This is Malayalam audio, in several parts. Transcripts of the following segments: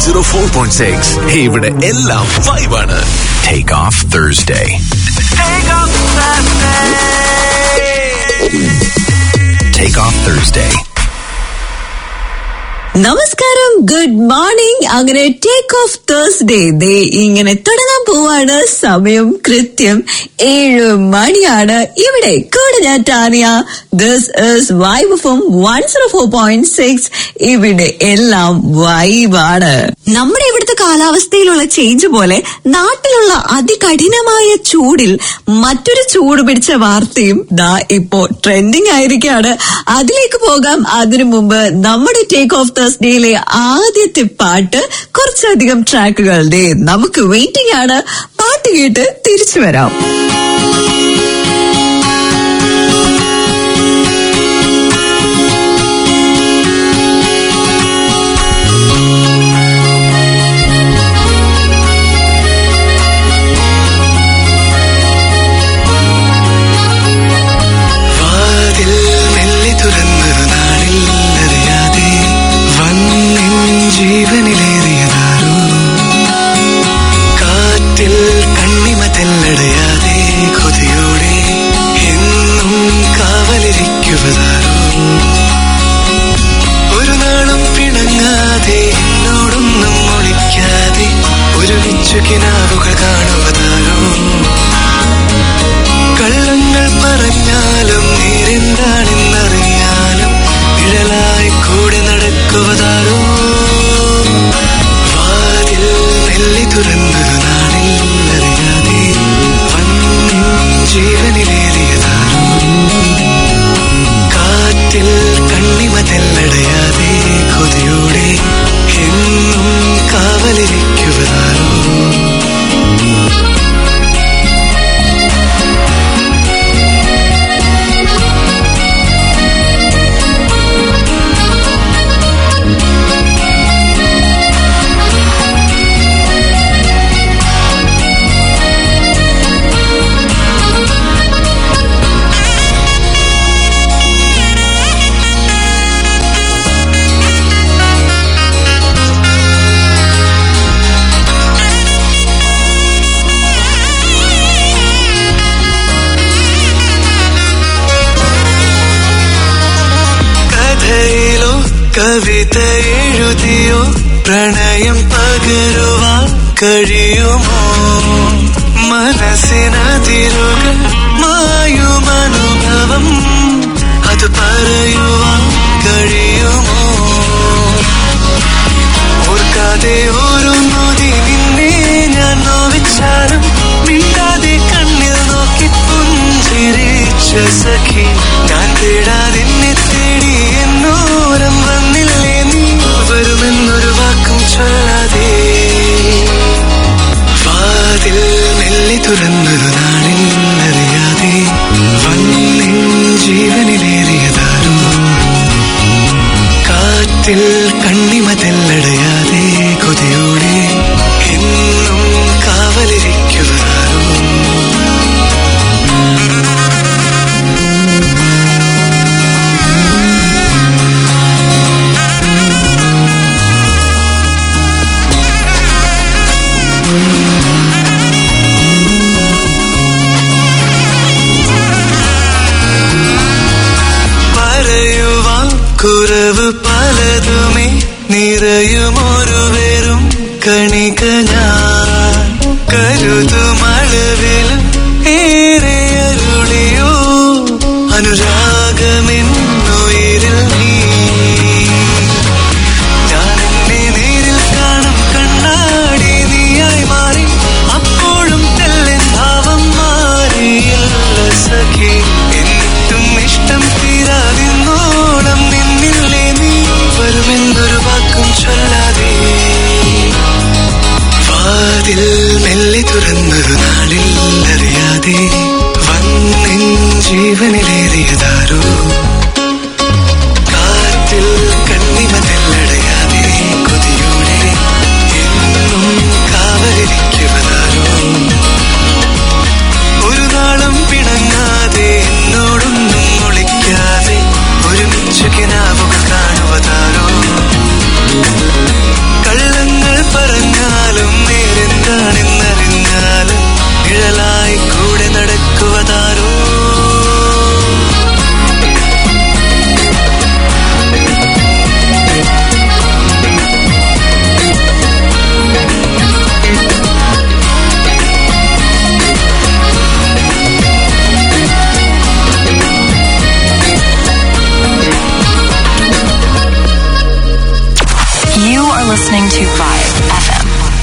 104.6. ഇവിടെ എല്ലാം വൈബാണ്. Take off Thursday. Take off Thursday. നമസ്കാരം, ഗുഡ് മോർണിംഗ്. അങ്ങനെ ടേക്ക് ഓഫ് തേഴ്സ്ഡേ ദേ ഇങ്ങനെ തുടങ്ങാൻ പോവാണ്. സമയം കൃത്യം 7 മണിയാണ്. ഇവിടെ കൂടെ ഞാൻ Tanya. This is vibe from 104.6. ഇവിടെ എല്ലാം വൈബാണ്. നമ്മുടെ ഇവിടുത്തെ കാലാവസ്ഥയിലുള്ള ചേഞ്ച് പോലെ നാട്ടിലുള്ള അതികഠിനമായ ചൂടിൽ മറ്റൊരു ചൂട് പിടിച്ച വാർത്തയും ദാ ഇപ്പോ ട്രെൻഡിങ് ആയിരിക്കാണ്. അതിലേക്ക് പോകാം. അതിനു മുമ്പ് നമ്മുടെ ടേക്ക് ഓഫ് തേഴ്സ്ഡേയിലെ ആദ്യത്തെ പാട്ട്, കുറച്ചധികം ട്രാക്കുകളുടെ നമുക്ക് വെയിറ്റിംഗ് ആണ്. പാട്ട് കേട്ട് തിരിച്ചു വരാം. ജീവനിലേറിയതാരോ കാറ്റിൽ കണ്ണിമ തെല്ലടയാതെ കൊതിയോടെ എന്നും കാവലിരിക്കുവതാരോ ഒരു നാളും പിണങ്ങാതെ എന്നോടൊന്നും ഒളിക്കാതെ ഒരുമിച്ചു കിനാവുകൾ കാണുവതാരോ കള്ളങ്ങൾ പറഞ്ഞാലും നേരെന്താണെന്നറിയാലും നിഴലായി കൂടെ നടക്കുവതാരോ വാതിൽ മെല്ലെ തുറന്നൊരു നാളിൽ അറിയാതെ വന്നിൻ ജീവനിലേറിയതാരോ കാറ്റിൽ കണ്ണിമ തെല്ലടയാതെ കൊതിയോടെ എന്നും കാവലിരിക്കുവതാരോ കവിത എഴുതിയോ പ്രണയം പകരുവാൻ കഴിയുമോ മനസ്സിനതിരുകൾ മായുമനുഭവം അത് പറയുവാൻ കഴിയുമോ ഓർക്കാതെ ഓരോ നോതി നിന്നെ ഞാൻ നോവിച്ചാലും മിണ്ടാതെ കണ്ണിൽ നോക്കി പുഞ്ചിരിച്ച സഖി ഞാൻ തേടാതെ എന്നെ തേടി എന്നോരം വന്നില്ലേ നീ വരുമെന്നൊരു വാക്കും ചൊല്ലാതെ വാതിൽ മെല്ലെ തുറന്നൊരു നാളിൽ അറിയാതെ വന്നിൻ ജീവനിലേറിയതാരോ കാറ്റിൽ കണ്ണിമ തെല്ലടയാതെ കൊതിയോടെ എന്നും കാവലിരിക്കുവതാരോ പറയുവാൻ കുറവ് പലതുമേ നിറയുമൊരു വെറും കണിക ഞാൻ കരുതുമളവിലും ഏറെ അരുളിയോ അനുരാഗമെന്നുയിരിൽ നീ ഞാൻ എന്നെ നേരിൽ കാണും കണ്ണാടി നീയായി മാറി അപ്പോഴും തെല്ലൻ ഭാവം മാറിയില്ല സഖി എന്നിട്ടും ഇഷ്ടം തീരാതിന്നോളം നിന്നില്ലേ നീ വരുമെന്നൊരു വാക്കും ചൊല്ലാതെ വാതിൽ മെല്ലെ തുറന്നൊരു നാളിൽ listening to Vibe FM.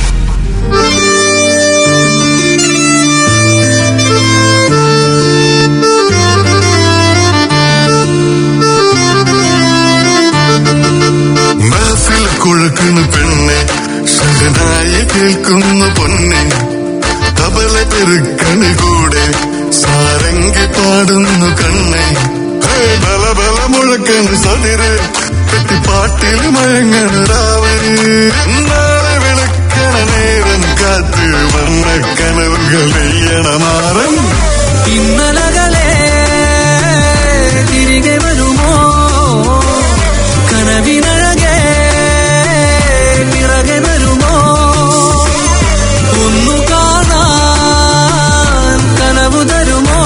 കുഴക്കുന്ന പെണ്ണെ ശഹനായി കേൾക്കുന്ന പൊന്നെ തബല പെരുക്കണി കൂടെ സാരംഗി പാടുന്നു കണ്ണെ ബല ബല മുഴക്കണ് സതിര് കെട്ടിപ്പാട്ടിൽ മയങ്ങണ രാവര് നാളെ വിളക്കണ നേരം കാത്ത് വന്ന കനവുകൾ നെയ്യണ മാറൻ ഇന്നലകളെ തിരികെ വരുമോ കനവിനഴകെ പിറകെ വരുമോ ഒന്നു കാണാൻ കനവു തരുമോ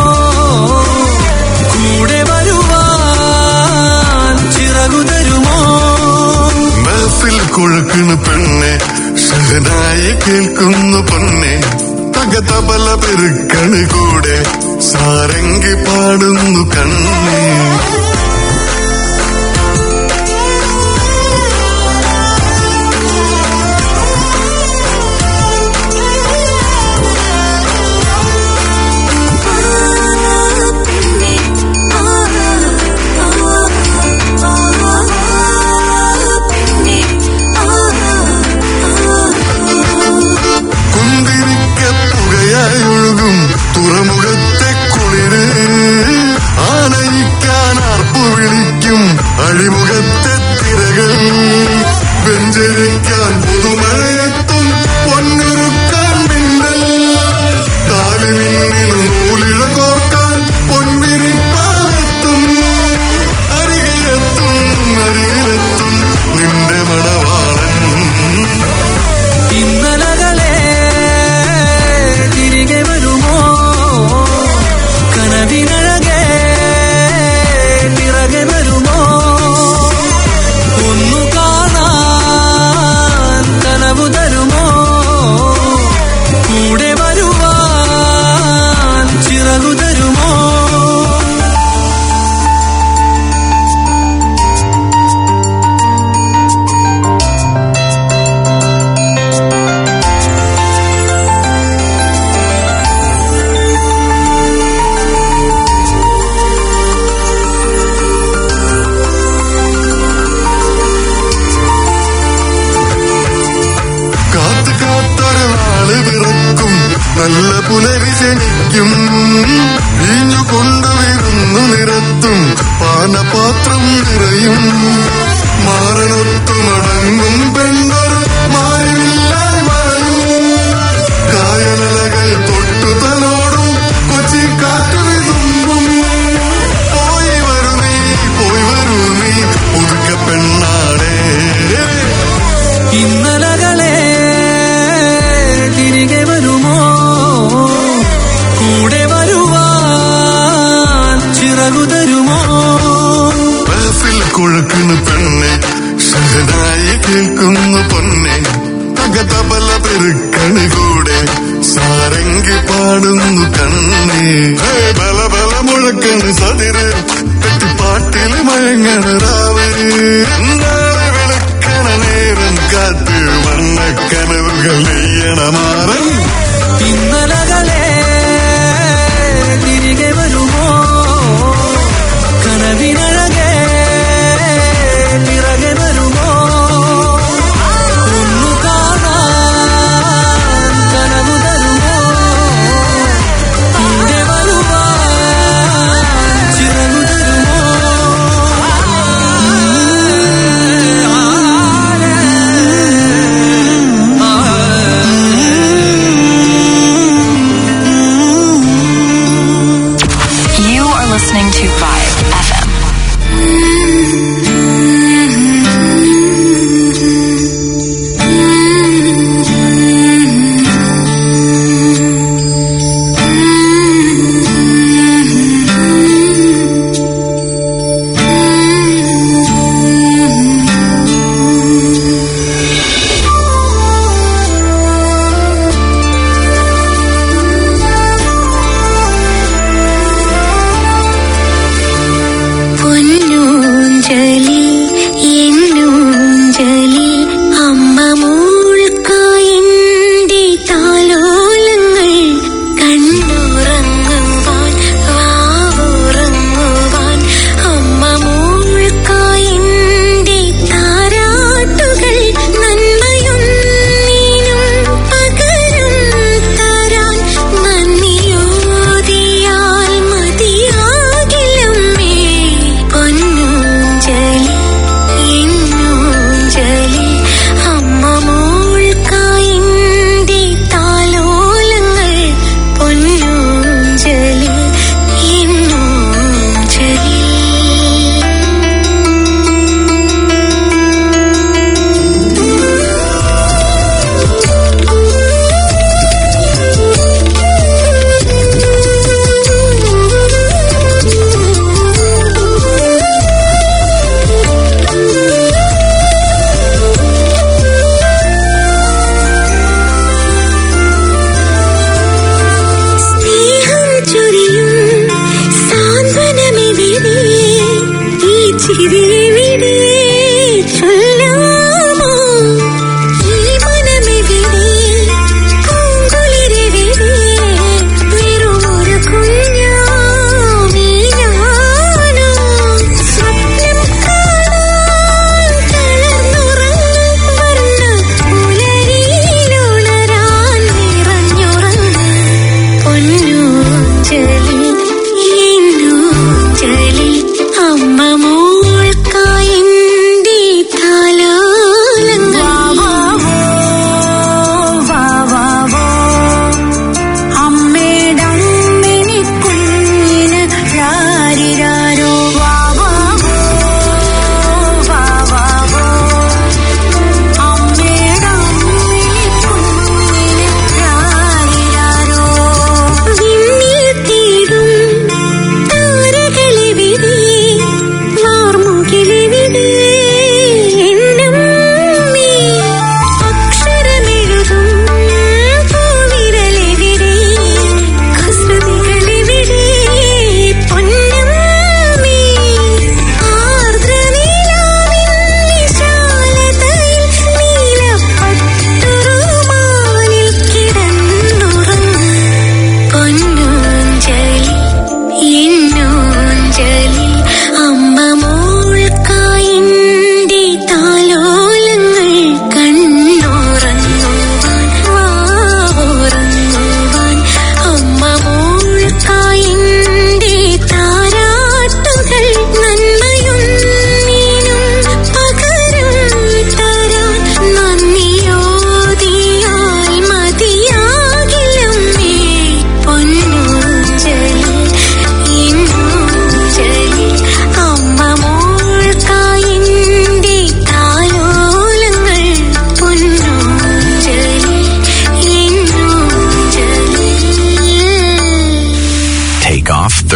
കൂടെ വരുവാൻ ചിറകു തരുമോ മനസ്സിൽ കുഴക്കുന്ന പെണ്ണെ ശഹനായി കേൾക്കുന്ന പൊന്നെ തകതബല പെരുക്കണി കൂടെ സാരംഗി പാടുന്നു കണ്ണേ തുറമുഖത്തെ കുളിര് ആനയിക്കാൻ ആർപ്പു വിളിക്കും അഴിമുഖത്തെ തിരകൾ വെഞ്ചരിക്കാൻ പുതുമഴയെത്തും പൊന്നൊരുക്കാൻ മിന്നൽ കാലിമിന്നിൽ നൂലിഴ കോർക്കാൻ പൊൻവിരിപ്പാലെത്തും അരികിലെത്തും അരികിലെത്തും നിന്റെ മണവാളൻ ഇന്നലകളെ തിരികെ വരുമോ കനവിനഴകെ പിറകെ വരുമോ ഒന്നു കാണാൻ കനവു തരുമോ കൂടെ വരുവാൻ ചിറകു തരുമോ നല്ല പുലരി ജനിക്കും വീഞ്ഞു കൊണ്ടുവരുന്നു നിരത്തും പാനപാത്രം നിറയും മാറണത്തു മടങ്ങും പെണ്ണർ മാറില്ലാതെ മറയും കായലകൾ തൊട്ടു തലോടും കൊച്ചി കാറ്റു വിതുമ്പും പോയി വരൂ നീ പുതുക്ക പെണ്ണാടേ ഇന്നലകളെ തിരികെ വരുമോ കൂടെ വരുവാൻ ചിറകു തരുമോ മനസ്സിൽ കുഴക്കുന്ന പെണ്ണെ ശഹനായി കേൾക്കുന്ന പൊന്നെ തകതബല പെരുക്കണി കൂടെ സാരംഗി പാടുന്നു കണ്ണേ ബല ബല മുഴക്കണ് സതിര് കെട്ടിപ്പാട്ടിൽ മയങ്ങണ രാവര് നാളെ വിളക്കണ നേരം കാത്ത് വന്ന കനവുകൾ നെയ്യണ മാറൻ ഇന്നലകളെ തിരികെ വരുമോ കനവിനഴകെ പിറകെ വരുമോ ഒന്നു കാണാൻ കനവു തരുമോ കൂടെ വരുവാൻ ചിറകു തരുമോ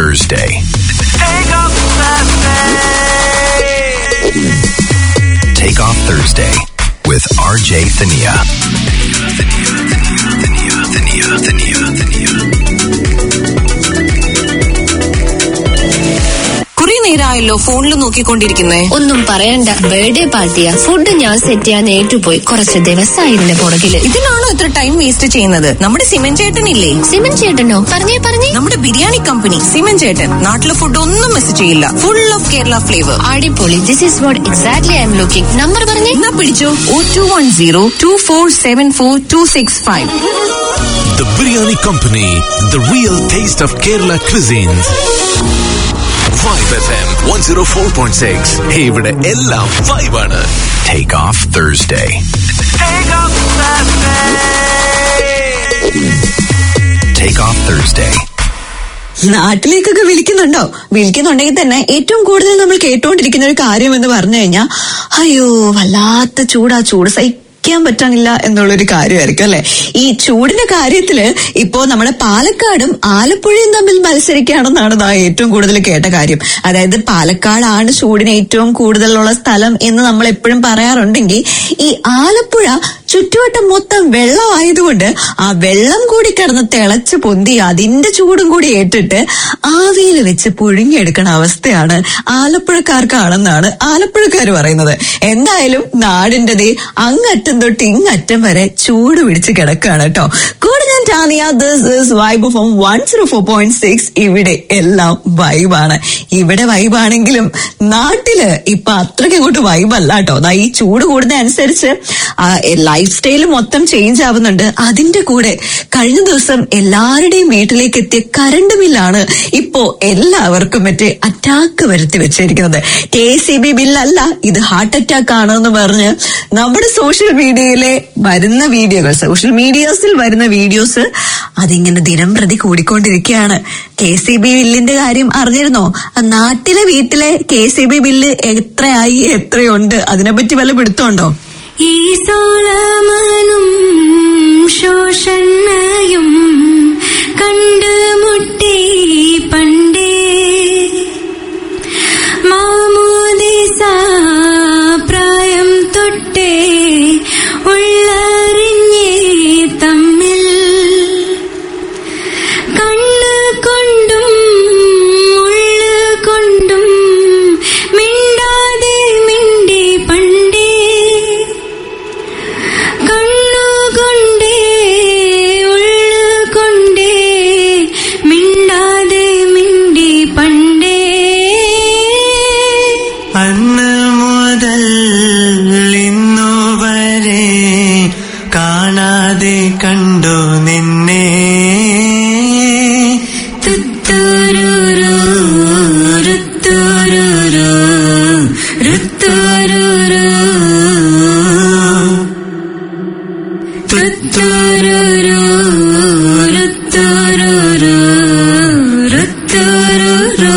Thursday. Take Off Thursday with RJ Thania. കുറെ നേരമായല്ലോ ഫോണിൽ നോക്കിക്കൊണ്ടിരിക്കുന്നേ. ഒന്നും പറയണ്ട, ബർത്ത്ഡേ പാർട്ടിയാ. ഫുഡ് ഞാൻ സെറ്റ് ചെയ്യാൻ ഏറ്റുപോയി. കുറച്ച് ദിവസമായിരുന്നു പുറകില്. ഇതിനാണോ ഇത്ര ടൈം വേസ്റ്റ് ചെയ്യുന്നത്? നമ്മുടെ സിമൻ ചേട്ടനില്ലേ? സിമൻ ചേട്ടനോ? പറഞ്ഞേ. നമ്മുടെ ബിരിയാണി കമ്പനി സിമൻ ചേട്ടൻ. നാട്ടിലെ ഫുഡ് ഒന്നും മിസ് ചെയ്യില്ല. Full of Kerala flavour. അടിപൊളി. This is what exactly I'm looking. Number പറഞ്ഞേ. എന്നാ പിടിച്ചോ. 021024742665. The Biryani Company, the real taste of Kerala cuisines. Vibe FM 104.6. ഇവിടെ എല്ലാം vibe ആണ്. Take Off Thursday. Take Off Thursday. നാട്ടിലേക്കൊക്കെ വിളിക്കുന്നുണ്ടെങ്കിൽ തന്നെ ഏറ്റവും കൂടുതൽ നമ്മൾ കേട്ടുകൊണ്ടിരിക്കുന്ന ഒരു കാര്യം എന്ന് പറഞ്ഞു കഴിഞ്ഞാൽ, അയ്യോ വല്ലാത്ത ചൂട് സഹിക്കാൻ പറ്റാനില്ല എന്നുള്ളൊരു കാര്യമായിരിക്കും അല്ലെ. ഈ ചൂടിന്റെ കാര്യത്തില് ഇപ്പോ നമ്മുടെ പാലക്കാടും ആലപ്പുഴയും തമ്മിൽ മത്സരിക്കുകയാണെന്നാണ് ഏറ്റവും കൂടുതൽ കേട്ട കാര്യം. അതായത് പാലക്കാടാണ് ചൂടിന് ഏറ്റവും കൂടുതലുള്ള സ്ഥലം എന്ന് നമ്മൾ എപ്പോഴും പറയാറുണ്ടെങ്കിൽ, ഈ ആലപ്പുഴ ചുറ്റുവട്ടം മൊത്തം വെള്ളമായതുകൊണ്ട് ആ വെള്ളം കൂടി കിടന്ന് തിളച്ച് പൊന്തി അതിന്റെ ചൂടും കൂടി ഏറ്റിട്ട് ആവിയിൽ വെച്ച് പുഴുങ്ങിയെടുക്കണ അവസ്ഥയാണ് ആലപ്പുഴക്കാർക്കാണെന്നാണ് ആലപ്പുഴക്കാർ പറയുന്നത്. എന്തായാലും നാടിന്റെ അങ്ങറ്റം തൊട്ട് ഇങ്ങറ്റം വരെ ചൂട് പിടിച്ച് കിടക്കുകയാണ് കേട്ടോ. കൂടെ ഞാൻ Tanya. This is vibe from 104.6. ഇവിടെ എല്ലാം വൈബാണ്. ഇവിടെ വൈബാണെങ്കിലും നാട്ടില് ഇപ്പൊ അത്രയ്ക്ക് അങ്ങോട്ട് വൈബല്ല കേട്ടോ. ഈ ചൂട് കൂടുന്ന അനുസരിച്ച് ലൈഫ് സ്റ്റൈല് മൊത്തം ചേഞ്ച് ആവുന്നുണ്ട്. അതിന്റെ കൂടെ കഴിഞ്ഞ ദിവസം എല്ലാവരുടെയും വീട്ടിലേക്ക് എത്തിയ കറണ്ട് ബില്ലാണ് ഇപ്പോ എല്ലാവർക്കും അറ്റാക്ക് വരുത്തി വെച്ചിരിക്കുന്നത്. KCB ബില്ലല്ല, ഇത് ഹാർട്ട് അറ്റാക്ക് ആണെന്ന് പറഞ്ഞ് നമ്മുടെ സോഷ്യൽ മീഡിയസിൽ വരുന്ന വീഡിയോസ് അതിങ്ങനെ ദിനം പ്രതി കൂടിക്കൊണ്ടിരിക്കുകയാണ്. KCB ബില്ലിന്റെ കാര്യം അറിഞ്ഞിരുന്നോ? നാട്ടിലെ വീട്ടിലെ KCB ബില്ല് എത്രയുണ്ട്? അതിനെപ്പറ്റി വല്ല പിടുത്തമുണ്ടോ? ഈ സോളമനും ശോഷണയും കണ്ടുമുട്ടി പണ്ടേ മാമോദിസ പ്രായം തൊട്ടേ ഉള്ളറിഞ്ഞേ തമ്മിൽ കണ്ണു കൊണ്ടും ഉള്ളു കൊണ്ടും മിണ്ടാതെ മിണ്ടി പണ്ടേ കണ്ണുകൊണ്ടേ ഉള്ളുകൊണ്ടേ മിണ്ടാതെ മിണ്ടി പണ്ടേ. അന്ന് മുതൽ ഇന്നു വരെ കാണാതെ കണ്ടു നിന്നെ. തുത്തൂരൂരു രുത്തൂരൂരു രുത്തൂരൂരു രുത്തൂരൂരു രുത്തൂരൂരു രുത്തൂരൂരു.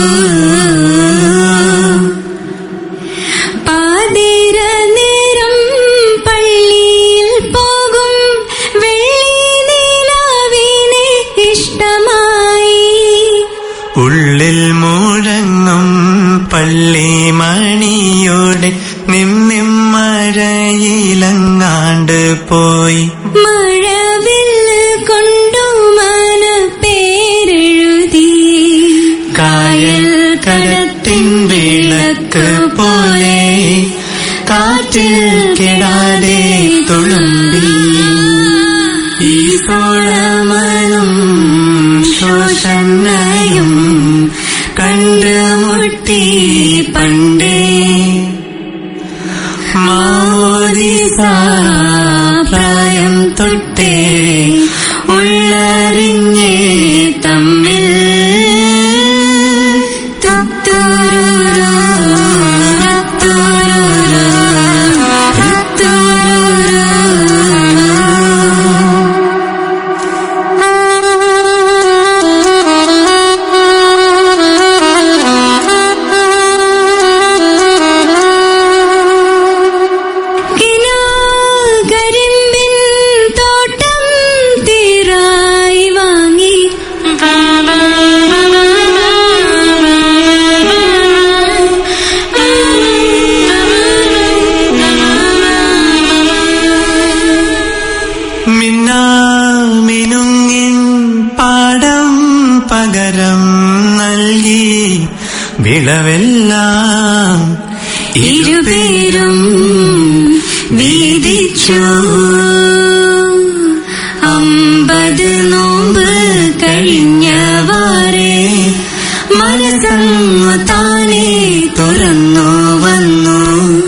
പാതിര നേരം പള്ളിയിൽ പോകും വെള്ളി നിലാവിനെ ഇഷ്ടമായി. ഉള്ളിൽ മുഴങ്ങും പള്ളി മണിയോടെ നിമ്മിമ്മഴയിലങ്ങാണ്ട് പോയി. മഴവില്ല് കൊണ്ടു മന പേരെഴുതി കായൽ കരത്തിൻ വിളക്ക് പോലെ കാറ്റിൽ കെടാതെ തുളുമ്പി. ഈ സോളമനും ശോഷണയും കണ്ടുമുട്ടി പണ്ടേ മാമോദിസ പ്രായം തൊട്ടേ ഉള്ളറിഞ്ഞേ തമ്മിൽ. തുത്തൂരൂരു രുത്തൂരൂരു രുത്തൂരൂരു. മിന്നാമിനുങ്ങിൻ പാടം പകരം നൽകി വിളവെല്ലാം ഇരുപേരും വീതിച്ചു. 50 നോമ്പ് കഴിഞ്ഞവാറേ മനസ്സങ്ങു താനേ തുറന്നു വന്നു.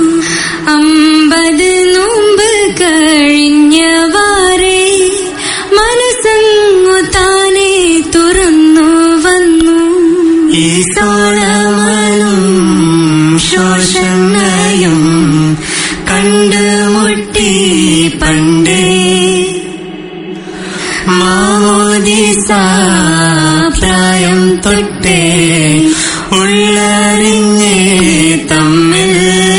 50 നോമ്പ് കഴിഞ്ഞവാറേ മനസ്സങ്ങു താനേ തുറന്നു വന്നു. ഈ സോളമനും ശോഷണയും കണ്ടുമുട്ടി പണ്ടേ മാമോദിസ പ്രായം തൊട്ടേ ഉള്ളറിഞ്ഞേ തമ്മിൽ.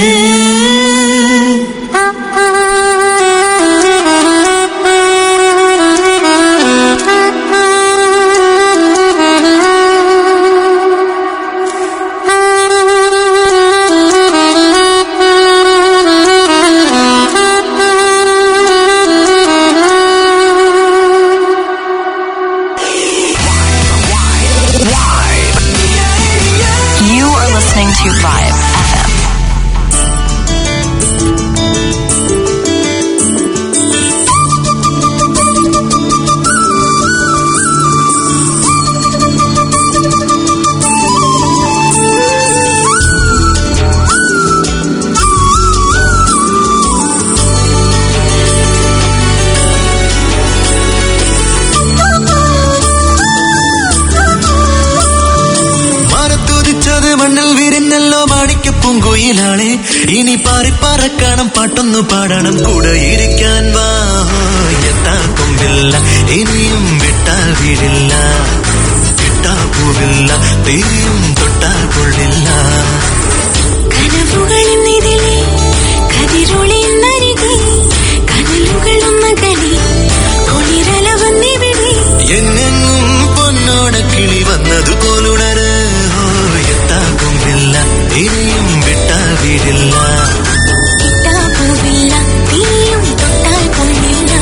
to Vibe FM. പൂങ്കുയിലാളെ ഇനി പാറി പറക്കണം പാട്ടൊന്നു പാടണം കൂടെ ഇരിക്കാൻ വാ എത്താൻ കൊമ്പില്ല ഇനിയും വിട്ടാൽ വീടില്ല കിട്ടാ പൂവില്ല തീയും തൊട്ടാൽ കൊള്ളില്ല കനവുകളിന്നിതിലെ കതിരൊളിന്നരികെ കനലുകളൊന്നകലെ കുളിരലവന്നിവിടെ എങ്ങെങ്ങും പൊന്നോട കിളി വന്നതുപോലുണര് എത്താ കൊമ്പില്ല ഇനിയും വിട്ടാൽ വീടില്ല കിട്ടാ പൂവില്ല തീയും തൊട്ടാൽ കൊള്ളില്ല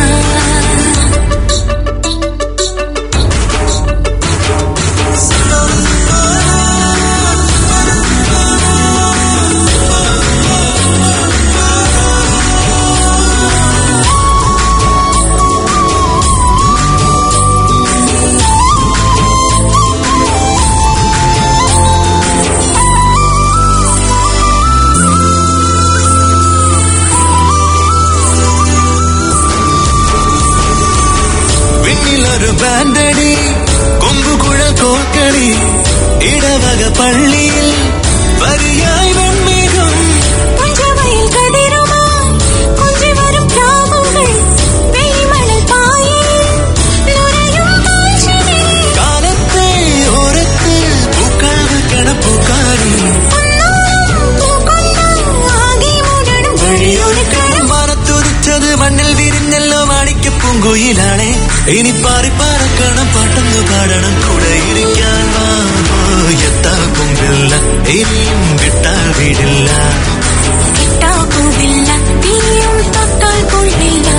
ബാൻഡടി കൊമ്പുകുഴൽ കോൽക്കളി ഇടവക പള്ളിയിൽ വരിയായി വെൺമേഘം പുഞ്ചവയിൽ കതിരുമായി കുഞ്ചി വരും പ്ലാവുകൾ വെളിമണൽ പായയിൽ നുരയും കാഴ്ചയിൽ കാലത്തെ ഓരത്ത് പൂക്കൾ വെക്കണ പൂക്കാരി ആകെ മൂടണം വഴിയൊരുക്കണം മറത്തുദിച്ചത് മണ്ണിൽ വിരിഞ്ഞല്ലോ മാണിക്ക പൂങ്കുയിലാണെ ഇനി പാറി പറക്കണം പാട്ടൊന്നു പാടണം കൂടെ ഇരിക്കാൻ വാ എത്താ കൊമ്പില്ല ഇനിയും വിട്ടാൽ വീടില്ല കിട്ടാ പൂവില്ല തീയും തൊട്ടാൽ കൊള്ളില്ല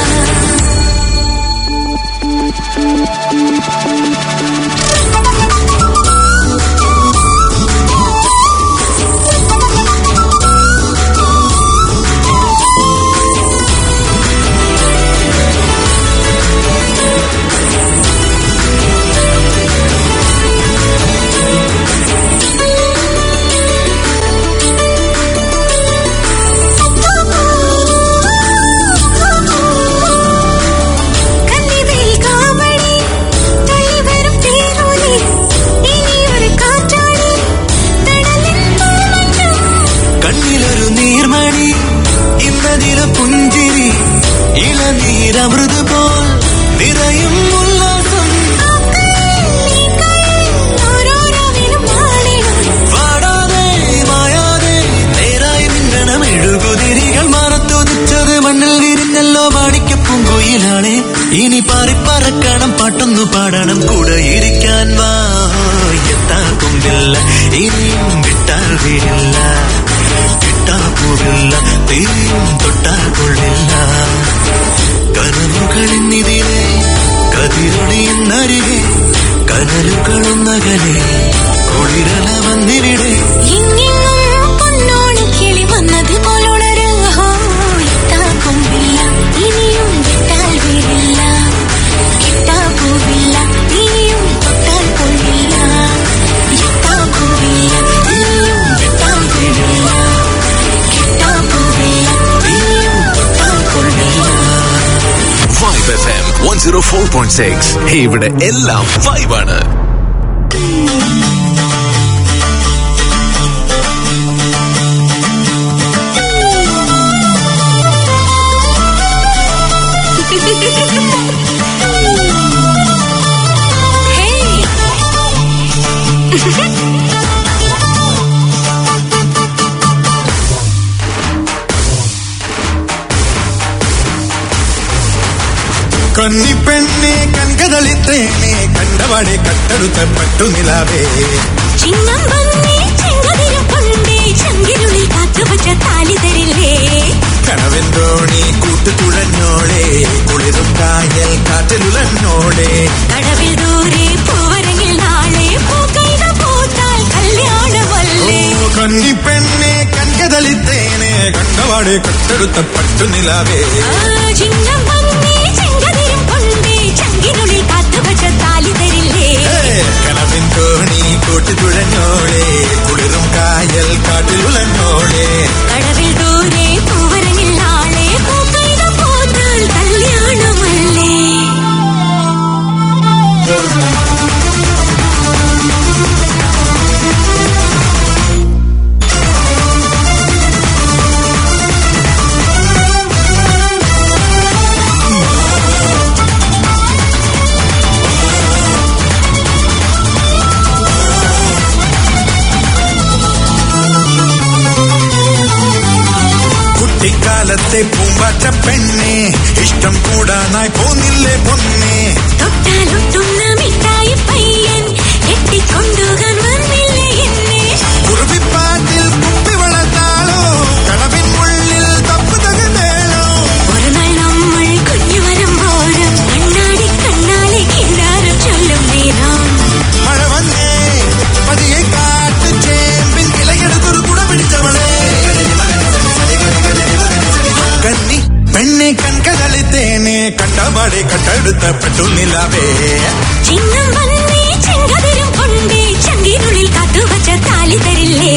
ഇളനീരമൃത് പോൽ നിറയും ഉല്ലാസം വാടാതെ മായാതെ നേരായി മിന്നണം എഴുകുതിരികൾ മറത്തുദിച്ചത് മണ്ണിൽ വിരിഞ്ഞല്ലോ മാണിക്ക പൂങ്കുയിലാളെ ഇനി പാറി പറക്കണം പാട്ടൊന്നു പാടണം കൂടെ ഇരിക്കാൻ വാ എത്താ കൊമ്പില്ല ഇനിയും വിട്ടാൽ വീടില്ല കിട്ടാ പൂവില്ല തീയും തൊട്ടാൽ കൊള്ളില്ല കനവുകളിൽ 104.6. ഇവിടെ എല്ലാം വൈബാണ്. കന്നിപ്പെണ്ണെ കൺകതളിത്തേനെ കണ്ടവാടെ കട്ടെടുത്ത പട്ടുനിലാവേ ചിങ്ങം വന്നേ ചെങ്കതിരും കൊണ്ടേ ചങ്കിനുള്ളിൽ കാത്തുവച്ച താലി തരില്ലേ കനവെന്തോണി കൂട്ടുകുഴഞ്ഞോളെ കുളിരും കായൽ കാറ്റിലുലഞ്ഞോളെ കടവിൽ ദൂരെ പൂവരങ്ങിൽ നാളെ പൂക്കൈത പൂത്താൽ കല്യാണമല്ലേ കന്നിപ്പെണ്ണെ കൺകതളിത്തേനെ കണ്ടവാടെ കട്ടെടുത്ത പട്ടുനിലാവേ ചിങ്ങം വന്നേ ചെങ്കതിരും കൊണ്ടേ ചങ്കിനുള്ളിൽ കാത്തുവച്ച താലി തരില്ലേ കനവെന്തോണി കൂട്ടുകുഴഞ്ഞോളെ കുളിരും കായൽ കാറ്റിലുലഞ്ഞോളെ കടവിൽ ദൂരെ പൂവരങ്ങിൽ നാളെ പൂക്കൈത പൂത്താൽ കല്യാണമല്ലേ കുട്ടിക്കാലത്തെ പൂമ്പാറ്റ പെണ്ണെ ഇഷ്ടം കൂടാനായി പോന്നില്ലേ പൊന്നെ തൊട്ടാലൊട്ടുന്ന മിഠായി പയ്യൻ എത്തിക്കൊണ്ടുകാൻ വന്നില്ലേ എന്നെ കുറുവിപ്പാട്ടിൽ കുപ്പി വളർത്താളോ കടവിൻ ഉള്ളിൽ തപ്പു തകർന്നേളോ ഒരു നാൾ നമ്മൾ കുഞ്ഞു വരുമ്പോഴും കണ്ണാടി കണ്ണാലെ കിന്നാരം ചൊല്ലും നേരം മഴ വന്നേ പതിയെ കാട്ടു ചേമ്പിൻ ഇലകെടുത്തൊരു കുട പിടിച്ചവളെ കന്നി പെണ്ണെ കൺകതളിത്തേനെ കണ്ടപാടെ കട്ടെടുത്ത പട്ടുനിലാവേ ചിങ്ങം വന്നേ ചെങ്കതിരും കൊണ്ടേ ചങ്കിനുള്ളിൽ കാത്തുവച്ച താലി തരില്ലേ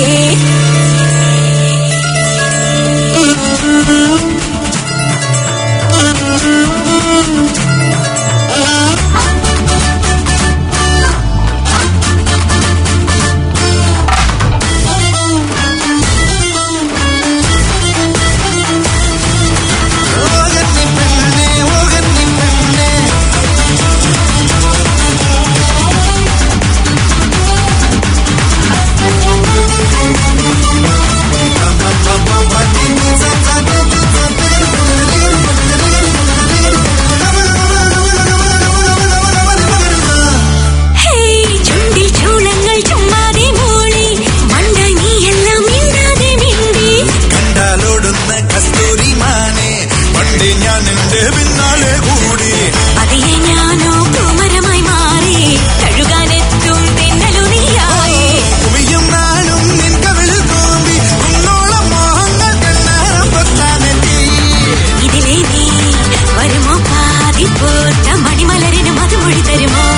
ചുണ്ടിൽ ചൂളങ്ങൾ ചുമ്മാതെ മൂളി മണ്ട നീ എല്ലാം മിണ്ടാതെ മിണ്ടി കണ്ടാലോടുന്ന കസ്തൂരി മാനെ പണ്ടേ ഞാൻ എന്റെ പിന്നാലെ കൂടി അതിയെ ഞാനോ കുമരമായി മാറി കഴുകാനെത്തും തെന്നലു നീയായി കുമിയും നാളും നിൻ കവിളിൽ കൂമ്പി കുന്നോളം മോഹങ്ങൾ കണ്ണാരം പൊത്താനെത്തി ഇതിലെ നീ വരുമോ പാതി പൂത്ത മണിമലരിന് മധുമൊഴി തരുമോ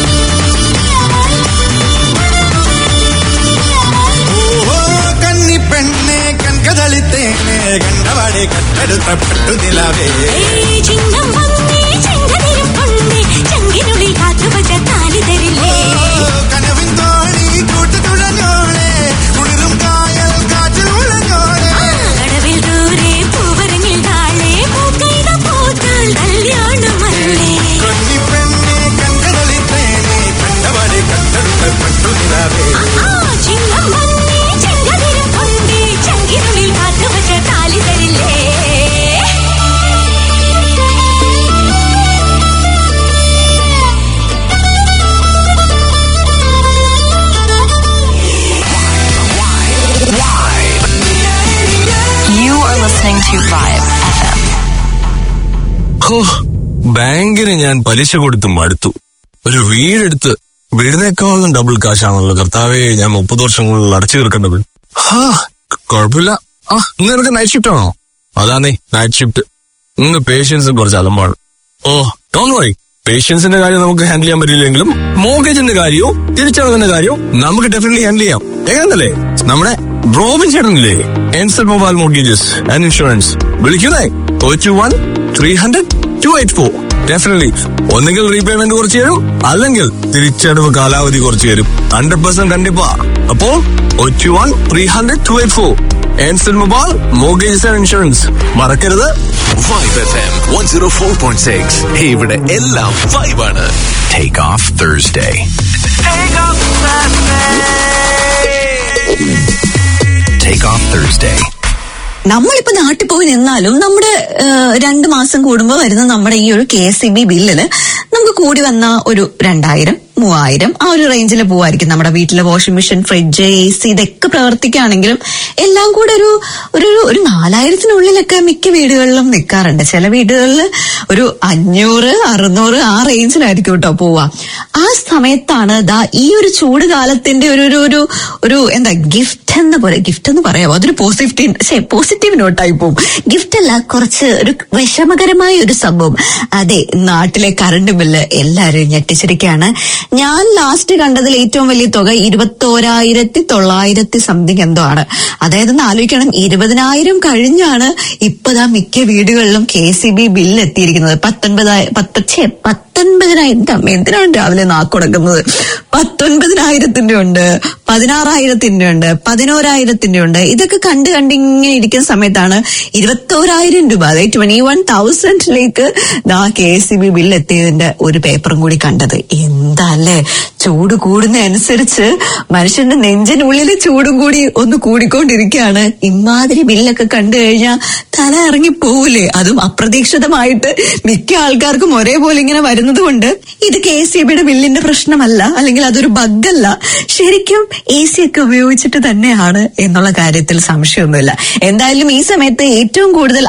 ഓ കന്നി പെണ്ണെ കൺകതളിത്തേനെ കണ്ടവാടെ കട്ടെടുത്ത പട്ടുനിലാവേ ചിങ്ങം വന്നേ ചെങ്കതിരും കൊണ്ടേ ചങ്കിനുള്ളിൽ കാത്തുവച്ച താലി തരില്ലേ കനവിൻ തോണി കൂട്ടുകുഴഞ്ഞോളെ കുളിരും കായൽ കാറ്റിൽ ഉളഞ്ഞോളെ കടവിൽ ദൂരെ പൂവരങ്ങിൽ നാളെ പൂക്കൈത പൂത്താൽ കല്യാണമല്ലേ കന്നി പെണ്ണെ കൺകതളിത്തേനെ കണ്ടവാടെ കട്ടെടുത്ത പട്ടുനിലാവേ ചിങ്ങം വന്നേ ചെങ്കതിരും കൊണ്ടേ ചങ്കിനുള്ളിൽ കാത്തുവച്ച താലി തരില്ലേ You are listening to Vibe FM. ബാങ്കിന് ഞാൻ പലിശ കൊടുത്ത് മടുത്തു. ഒരു വീടെടുത്ത് വീടിനേക്കാളും ഡബിൾ കാശാണല്ലോ കർത്താവേ ഞാൻ 30 വർഷങ്ങളിൽ അടച്ചു തീർക്കേണ്ടത്. കുഴപ്പമില്ല. ഇന്ന് നിനക്ക് നൈറ്റ് ഷിഫ്റ്റ് ആണോ? അതാന്നേ നൈറ്റ് ഷിഫ്റ്റ്. ഇന്ന് പേഷ്യൻസ് കുറച്ച് അലമ്പാണ്. ഡോണ്ട് വറി, പേഷ്യൻസിന്റെ കാര്യം നമുക്ക് ഹാൻഡിൽ ചെയ്യാൻ പറ്റില്ലെങ്കിലും മോർഗേജിന്റെ കാര്യവും തിരിച്ചടവിന്റെ കാര്യവും നമുക്ക് ഡെഫിനറ്റ്ലി ഹാൻഡിൽ ചെയ്യാം. എങ്ങനല്ലേ നമ്മുടെ റോബിൻ ചേട്ടനില്ലേ, എൻസൽ മൊബൈൽ മോർഗേജസ് ആൻഡ് ഇൻഷുറൻസ്. വിളിക്കുന്നേ 021-300-284. ഡെഫിനറ്റ്ലി. ഒന്നുകിൽ റീപേയ്മെന്റ് കുറച്ച് തരും, അല്ലെങ്കിൽ തിരിച്ചടവ് കാലാവധി കുറച്ച് തരും. 100% കണ്ടിപ്പാ. അപ്പോ 81-300-284. Instant Mobile, Mortgages and Insurance. മറക്കരുത്. Vibe FM 104.6. ഇവിടെ എല്ലാം വൈബാണ്. Take off Thursday. Take off Thursday. നമ്മളിപ്പോ നാട്ടിൽ പോയി നിന്നാലും നമ്മുടെ 2 മാസം കൂടുമ്പോ വരുന്ന നമ്മുടെ ഈ ഒരു KSEB ബില്ലില് നമുക്ക് കൂടി വന്ന ഒരു 2000-3000 ആ ഒരു റേഞ്ചിൽ പോവായിരിക്കും. നമ്മുടെ വീട്ടിലെ വാഷിംഗ് മെഷീൻ, ഫ്രിഡ്ജ്, AC ഇതൊക്കെ പ്രവർത്തിക്കുകയാണെങ്കിലും എല്ലാം കൂടെ ഒരു 4000-നുള്ളിലൊക്കെ മിക്ക വീടുകളിലും നിൽക്കാറുണ്ട്. ചില വീടുകളിൽ ഒരു 500-600 ആ റേഞ്ചിലായിരിക്കും കേട്ടോ പോവാ. ആ സമയത്താണ് ഈ ഒരു ചൂട് കാലത്തിന്റെ ഒരു എന്താ ഗിഫ്റ്റ് എന്ന് പറയാമോ, അതൊരു പോസിറ്റീവ് നോട്ടായി പോവും. ഗിഫ്റ്റ് അല്ല, കുറച്ച് ഒരു വിഷമകരമായ ഒരു സംഭവം. അതെ, നാട്ടിലെ കറണ്ട് ബില്ല് എല്ലാരും ഞെട്ടിച്ചിരിക്കുകയാണ്. ഞാൻ ലാസ്റ്റ് കണ്ടതിൽ ഏറ്റവും വലിയ തുക 21,900 സംതിങ് എന്തോ ആണ്. അതായത് ആലോചിക്കണം, 20,000 കഴിഞ്ഞാണ് ഇപ്പതാ മിക്ക വീടുകളിലും KSEB ബില്ല് എത്തിയിരിക്കുന്നത്. 19,000 എന്തിനാണ് രാവിലെ നാക്കുടക്കുന്നത്? 19,000 ഉണ്ട്, 16,000 ഉണ്ട്, 11,000 ഉണ്ട്. ഇതൊക്കെ കണ്ടിങ്ങനെ ഇരിക്കുന്ന സമയത്താണ് 21,000 രൂപ, അതായത് 21,000 KSEB ബില്ല് എത്തിയതിന്റെ ഒരു പേപ്പറും കൂടി കണ്ടത്. എന്താല്ലേ, ചൂട് കൂടുന്നതനുസരിച്ച് മനുഷ്യന്റെ നെഞ്ചിനുള്ളില് ചൂടും കൂടി ഒന്ന് കൂടിക്കൊണ്ടിരിക്കുകയാണ്. ഇമാതിരി ബില്ലൊക്കെ കണ്ടു കഴിഞ്ഞാൽ തല ഇറങ്ങി പോവില്ലേ? അതും അപ്രതീക്ഷിതമായിട്ട് മിക്ക ആൾക്കാർക്കും ഒരേപോലെ ഇങ്ങനെ വരുന്നത് കൊണ്ട് ഇത് KSEBയുടെ ബില്ലിന്റെ പ്രശ്നമല്ല, അല്ലെങ്കിൽ അതൊരു ബഗ്ഗല്ല, ശരിക്കും AC ഒക്കെ ഉപയോഗിച്ചിട്ട് തന്നെയാണ് എന്നുള്ള കാര്യത്തിൽ സംശയമൊന്നുമില്ല. എന്തായാലും ഈ സമയത്ത് ഏറ്റവും കൂടുതൽ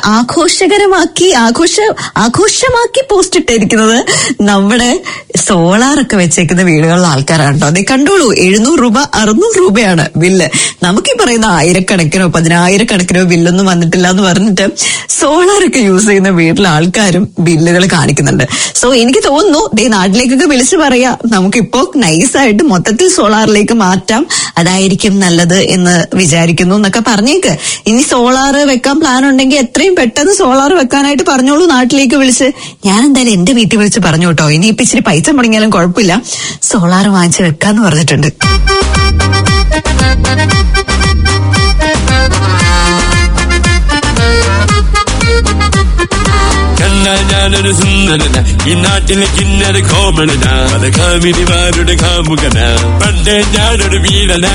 ആഘോഷമാക്കി പോസ്റ്റ് ഇട്ടിരിക്കുന്നത് നമ്മുടെ സോളാറൊക്കെ വെച്ചേക്കുന്ന വീടുകളിലെ ആൾക്കാരാണ് കേട്ടോ. അത് കണ്ടോളൂ, 700 രൂപ 600 രൂപയാണ് ബില്ല്. നമുക്ക് ഈ പറയുന്ന 1000-കണക്കിനോ 10,000-കണക്കിനോ ബില്ലൊന്നും വന്നിട്ടില്ല എന്ന് പറഞ്ഞിട്ട് സോളാറൊക്കെ യൂസ് ചെയ്യുന്ന വീട്ടിലെ ആൾക്കാരും ബില്ലുകൾ കാണിക്കുന്നുണ്ട്. സോ എനിക്ക് തോന്നുന്നു നാട്ടിലേക്കൊക്കെ വിളിച്ചു പറയാ, നമുക്കിപ്പോ നൈസായിട്ട് മൊത്തത്തിൽ സോളാറിലേക്ക് മാറ്റാം, അതായിരിക്കും നല്ലത് എന്ന് വിചാരിക്കുന്നു എന്നൊക്കെ പറഞ്ഞേക്ക്. ഇനി സോളാർ വെക്കാൻ പ്ലാൻ ഉണ്ടെങ്കിൽ എത്രയും പെട്ടെന്ന് സോളാർ വെക്കാനായിട്ട് പറഞ്ഞോളൂ നാട്ടിലേക്ക് വിളിച്ച്. ഞാൻ എന്തായാലും എന്റെ വീട്ടിൽ വിളിച്ച് പറഞ്ഞു കേട്ടോ, ഇനിയിപ്പോ ഇച്ചിരി പൈസ മുടങ്ങിയാലും കുഴപ്പമില്ല, സോളാർ വാങ്ങിച്ച് വെക്കാന്ന് പറഞ്ഞിട്ടുണ്ട്. ഞാനൊരു സുന്ദരന, ഈ നാട്ടിലെ കിന്നര കോമളന, അത് കാമിനിമാരുടെ കാമുകന, പണ്ടേ ഞാനൊരു വീരന.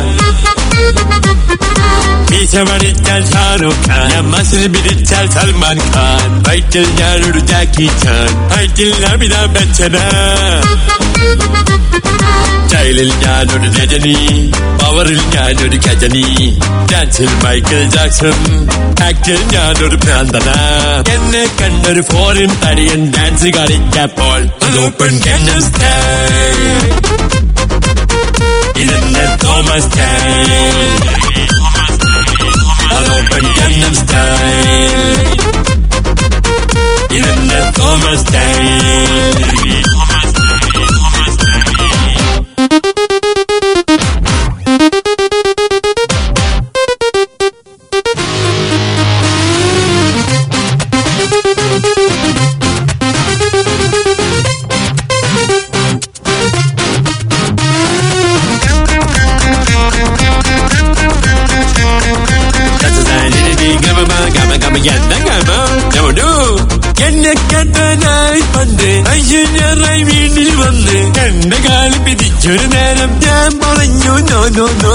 മീശ പഠിച്ചാൽ ഷാരൂഖ് ഖാൻ, മസിൽ പിടിച്ചാൽ സൽമാൻ ഖാൻ, വയറ്റിൽ ഞാനൊരു ജാക്കി ചാൻ, വയറ്റിൽ അമിതാഭ് ബച്ചന. സ്റ്റൈലിൽ ഞാനൊരു രജനി, പവറിൽ ഞാനൊരു ഖജനി, ഡാൻസിൽ മൈക്കിൾ ജാക്സൺ, ആക്ടിൽ ഞാനൊരു ഭ്രാന്തന. എന്നെ കണ്ടൊരു ഫോറിൻ തടിയൻ ഡാൻസ് കളിച്ചപ്പോൾ ഓപ്പൺ ഗംഗം സ്റ്റൈൽ, ഇതെന്നെ Thomas style, open Gangnam style, ഇതെന്നെ തോമസ് സ്റ്റൈൽ. എന്നെ കണ്ടനായി പണ്ട് ഐശ്വര്യറായി വീട്ടിൽ വന്ന് കണ്ട കാലി പിരിച്ചൊരു നേരം ഞാൻ പറഞ്ഞു നോ നോ നോ,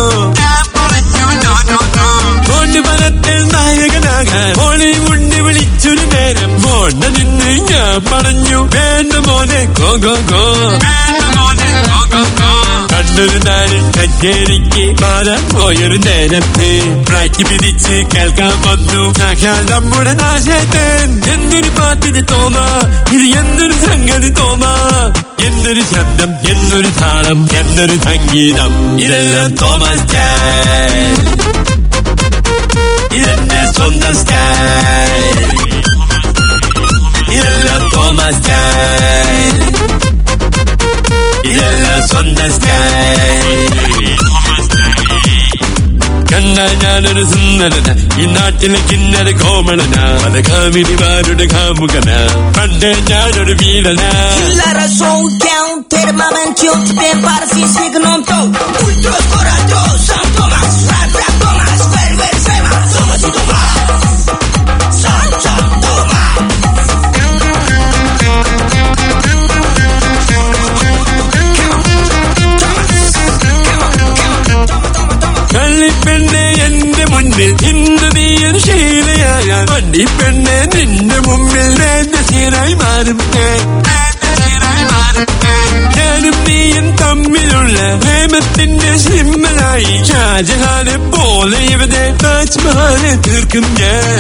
ോണ്ട് പലത്തിൽ നായകനാകാൻ ഹോളിവുഡ് വിളിച്ചൊരു നേരം പോണ്ട നിന്ന് ഞാൻ പറഞ്ഞു വേണ്ട മോനെ ഗോ ഗോ ഗോ, കണ്ടൊരു നാല് കച്ചേരിക്ക് മാറാൻ പോയൊരു നേരത്ത് ഫ്ലൈറ്റ് പിരിച്ച് കേൾക്കാൻ വന്നു നമ്മുടെ നാശേട്ടൻ. എന്തൊരു പാട്ടിന് തോന്നാ, ഇത് എന്തൊരു സംഗതി തോന്നാ, എന്തൊരു ശബ്ദം, എന്തൊരു താളം, എന്തൊരു സംഗീതം, ഇതെല്ലാം തോമസ് സ്റ്റൈൽ, ഇതെന്റെ സ്വന്തം സ്റ്റൈൽ, ഇതെല്ലാം തോമസ് സ്റ്റൈൽ, ഇതെല്ലാം സ്വന്തം സ്റ്റൈൽ. കണ്ടാൽ ഞാനൊരു ഞാനൊരു സുന്ദരന, ഈ നാട്ടിലെ കിന്നര കോമളന, പല കാമിനിമാരുടെ കാമുകന, പണ്ട് ഞാനൊരു വീരന. കള്ളിപ്പെണ്ണെ എന്റെ മുന്നിൽ ഇന്ന് നീയൊരു ശീലയായ, വണ്ടിപ്പെണ്ണെ നിന്റെ മുമ്പിൽ ശീലായി മാറും. ഞാനും നീയും തമ്മിലുള്ള പ്രേമത്തിന്റെ സിമ്മലായി ഷാജഹാനെ പോലെ ഇവിടെ താജ്മഹാനെ തീർക്കും ഞാൻ.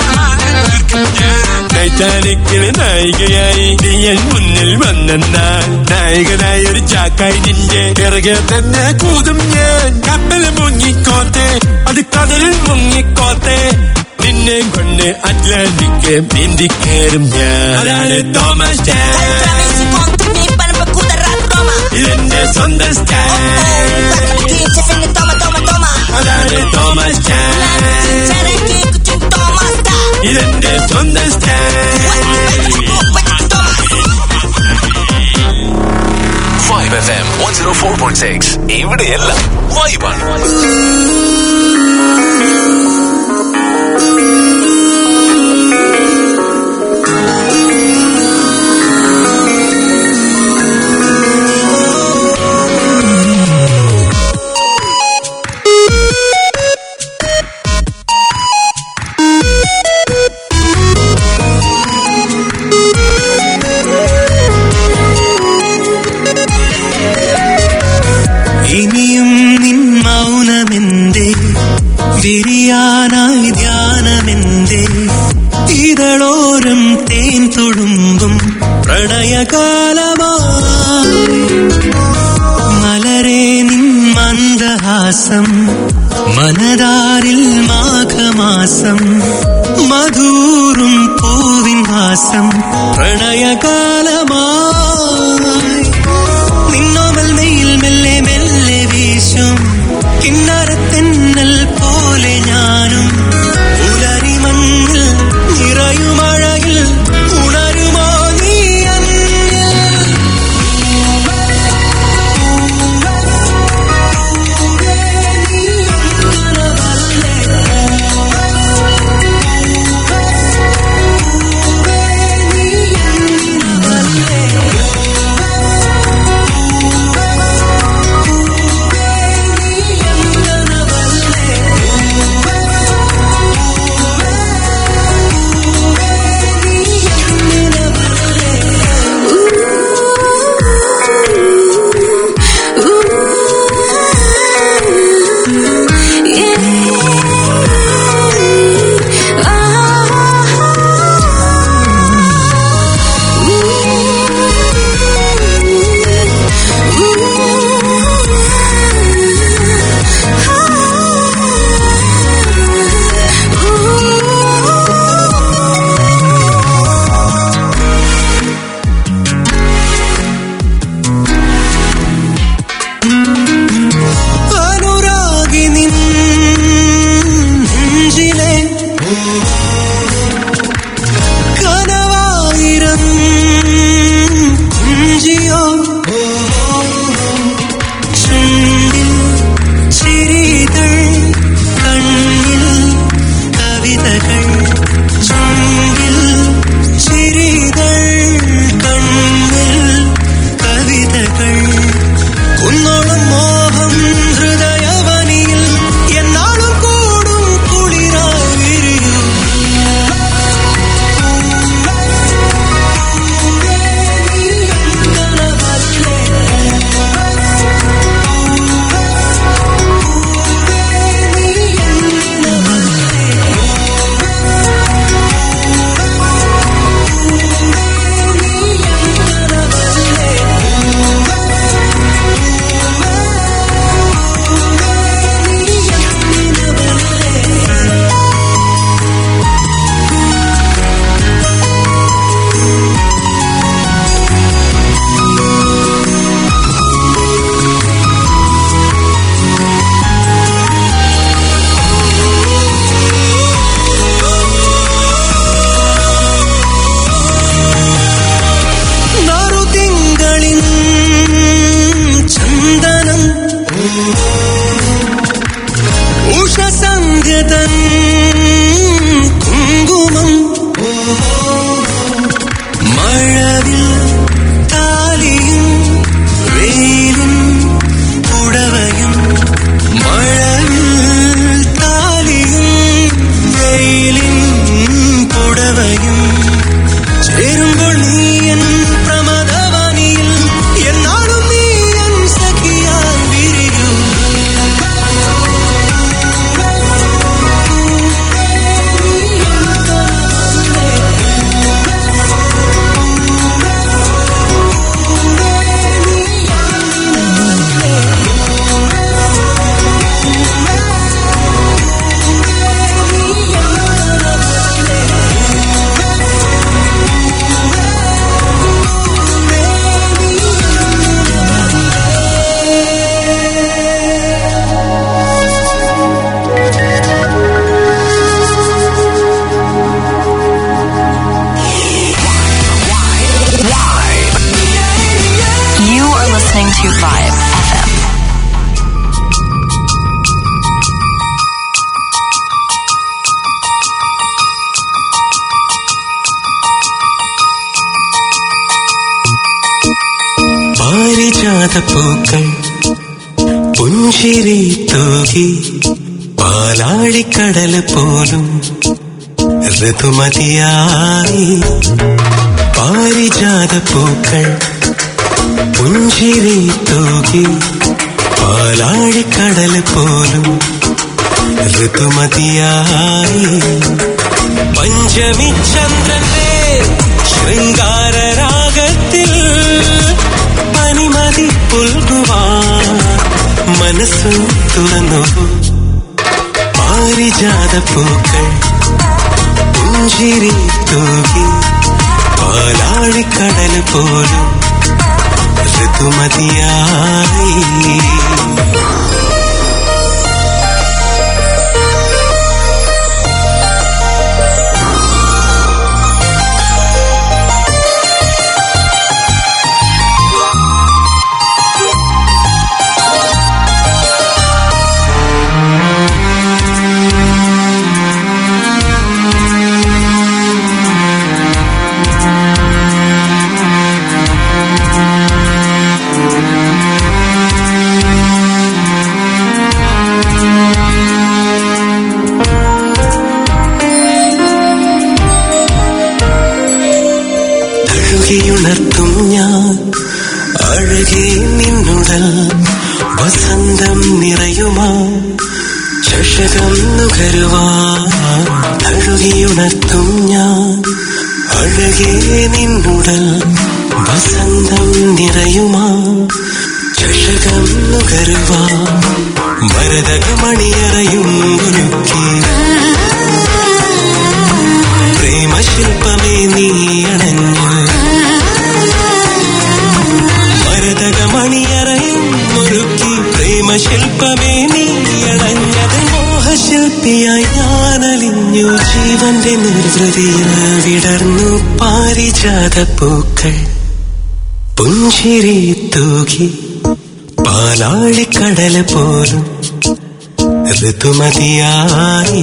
ടൈറ്റാനിക്കിലെ നായികയായി നീ എൻ മുന്നിൽ വന്നെന്നാൽ, നായകനായ ഒരു ചാക്കായി നിന്റെ പിറകെ തന്നെ കൂതും ഞാൻ. കപ്പൽ മുങ്ങിക്കോട്ടെ, അത് കടലിൽ മുങ്ങിക്കോട്ടെ, നിന്നെ കൊണ്ട് അറ്റ്ലാന്റിക് നീന്തിക്കേറും ഞാൻ. അതാണ് തോമസ് ഇതെന്റെ സ്വന്തം സ്റ്റൈൽ. അതാണ് തോമസ് ഇതെന്റെ സ്വന്തം സ്റ്റൈൽ. 5FM 104.6 ഇവിടെയെല്ലാം വൈബാണ്. ഇനിയും നിൻ മൗനമെന്തേ, വിരിയാനായി ധ്യാനമെന്തേ, ഇതളോരം തേൻ തുളുമ്പും പ്രണയകാലമായി. മലരേ നിൻ മന്ദഹാസം, മനതാരിൽ മാഘമാസം, മധൂറും പൂവിൻ വാസം പ്രണയകാലമായി. നിന്നോമൽ മെയിൽ മെല്ലെ മെല്ലെ വീശും കിന്നരത്തെന്നൽ പോലെ ഞാനും, പുലരി മണ്ണിൽ നിറയുമഴയിൽ ഉണരുമോ നീ കനവിൽ താലിയും വെയിലും പുടവയും മഴവിൽ താലിയും വെയിലും പുടവയും ചേരുമ്പോൾ നീ എൻ പ്രമദവാനിയിൽ എന്നാലും നീ എൻ സഖിയായി വിരിയും. You are listening to Vibe FM. പാരിജാതപ്പൂക്കൾ പുഞ്ചിരി തൂകി പാലാഴിക്കടൽ പോലും ഋതുമതിയായി. പാരിജാതപ്പൂക്കൾ പുഞ്ചിരി തൂകി പാലാഴിക്കടൽ പോലും ഋതുമതിയായി. പഞ്ചമി ചന്ദ്രന്റെ ശൃംഗാരരാഗത്തിൽ പനിമതി പുൽകുവാൻ മനസ്സു തുറന്നു. പാരിജാതപ്പൂക്കൾ പുഞ്ചിരി തൂകി പാലാഴിക്കടൽ പോലും ഋതുമതിയായി. ഉണർത്തും ഞാൻ അഴകേ നിന്നുടൽ വസന്തം നിറയുമാ ചഷകം നുകരുവാൻ. അഴുകിയുണർത്തും ഞാൻ അഴകേ നിന്നുടൽ വസന്തം നിറയുമാ ചഷകം നുകരുവാൻ. മരതകമണിയറയും ഒരുക്കി പ്രേമശില്പമേ നീ അണഞ്ഞു. മരതകമണിയറയും ഒരുക്കി പ്രേമശില്പമേ നീ അണഞ്ഞത്. മോഹശില്പിയായി ഞാനലിഞ്ഞു ജീവന്റെ നിർവൃതിയിൽ വിടർന്നു പാരിജാതപ്പൂക്കൾ പുഞ്ചിരി തൂകി പാലാഴിക്കടൽ പോലും ഋതുമതിയായി.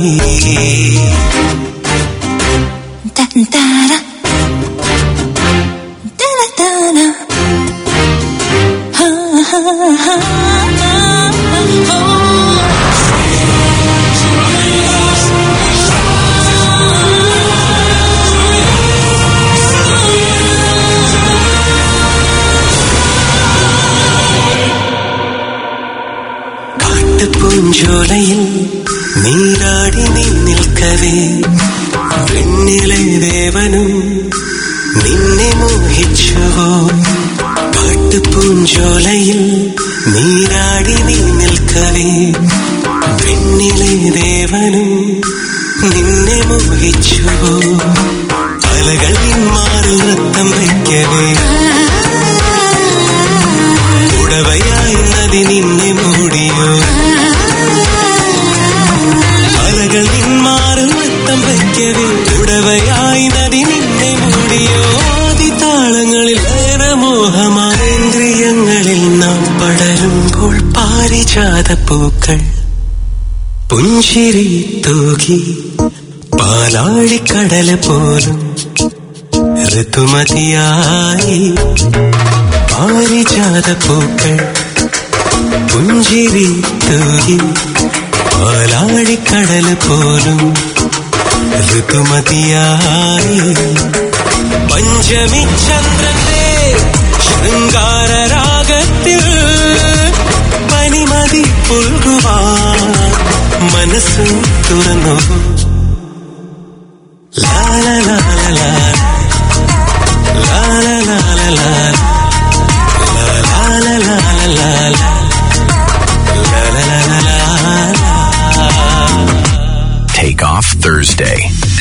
കാട്ടുപൂഞ്ചോലയിൽ നീരാടി നീ നിൽക്കവേ പെണ്ണിലെ ദേവനും നിന്നെ മോഹിച്ചുവോ. കാട്ടുപൂഞ്ചോലയിൽ നീരാടി നീ നിൽക്കവേ പെണ്ണിലെ ദേവനും നിന്നെ മോഹിച്ചുവോ. അലകൾ നിന്മാറിൽ നൃത്തം വയ്ക്കവേ ഉടവയായി നദി നിന്നെ മൂടിയോ. അലകൾ നിന്മാറിൽ നൃത്തം വയ്ക്കവേ ഉടവയായി നദി നിന്നെ മൂടിയോ. ആദിതാളങ്ങളിൽ ഏറെ മോഹമാരേന്ദ്രിയങ്ങളിൽ നാം പടരുമ്പോൾ പാരിജാതപ്പൂക്കൾ പുഞ്ചിരി തൂകി പാലാഴിക്കടൽ പോലും ഋതുമതിയായി പാരിജാത പൂക്കൾ പുഞ്ചിരി തൂകി പാലാഴിക്കടൽ പോലും ഋതുമതിയായി പഞ്ചമി ചന്ദ്രന്റെ ശൃംഗാരരാഗത്തിൽ പനിമതി പുൽകുവാൻ മനസ്സ് തുറന്നു. Lala Lala Lala Lala Lala Lala Lala Lala Take Off Thursday.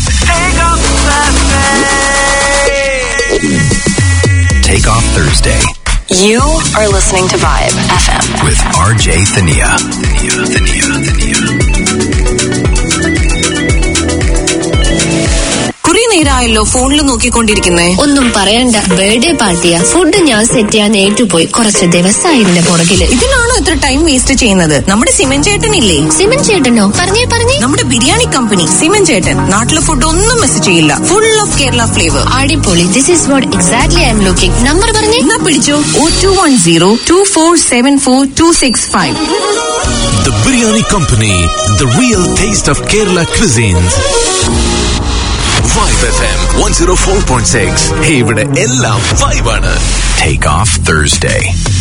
Take Off Thursday. You are listening to Vibe FM with RJ Thania. കുറെ നേരമായല്ലോ ഫോണിൽ നോക്കിക്കൊണ്ടിരിക്കുന്നേ. ഒന്നും പറയണ്ട, ബർത്ത്ഡേ പാർട്ടിയാ. ഫുഡ് ഞാൻ സെറ്റ് ചെയ്യാൻ ഏറ്റുപോയി. കുറച്ച് ദിവസമായി ഇതിന്റെ പുറകില്. ഇതിലാണോ ഇത്ര ടൈം വേസ്റ്റ് ചെയ്യുന്നത്? നമ്മുടെ സിമൻ ചേട്ടനില്ലേ? സിമൻ ചേട്ടനോ? പറഞ്ഞേ. നമ്മുടെ ബിരിയാണി കമ്പനി സിമൻ ചേട്ടൻ നാട്ടിലെ ഫുഡ് ഒന്നും മിസ് ചെയ്യില്ല. Full of Kerala flavour. അടിപൊളി. This is what exactly I'm looking. Number പറഞ്ഞേ. എന്നാ പിടിച്ചോ. 021024742665. The Biryani Company, the real taste of Kerala cuisines. Vibe FM 104.6. ഇവിടെ എല്ലാം vibe ആണ്. Take Off Thursday.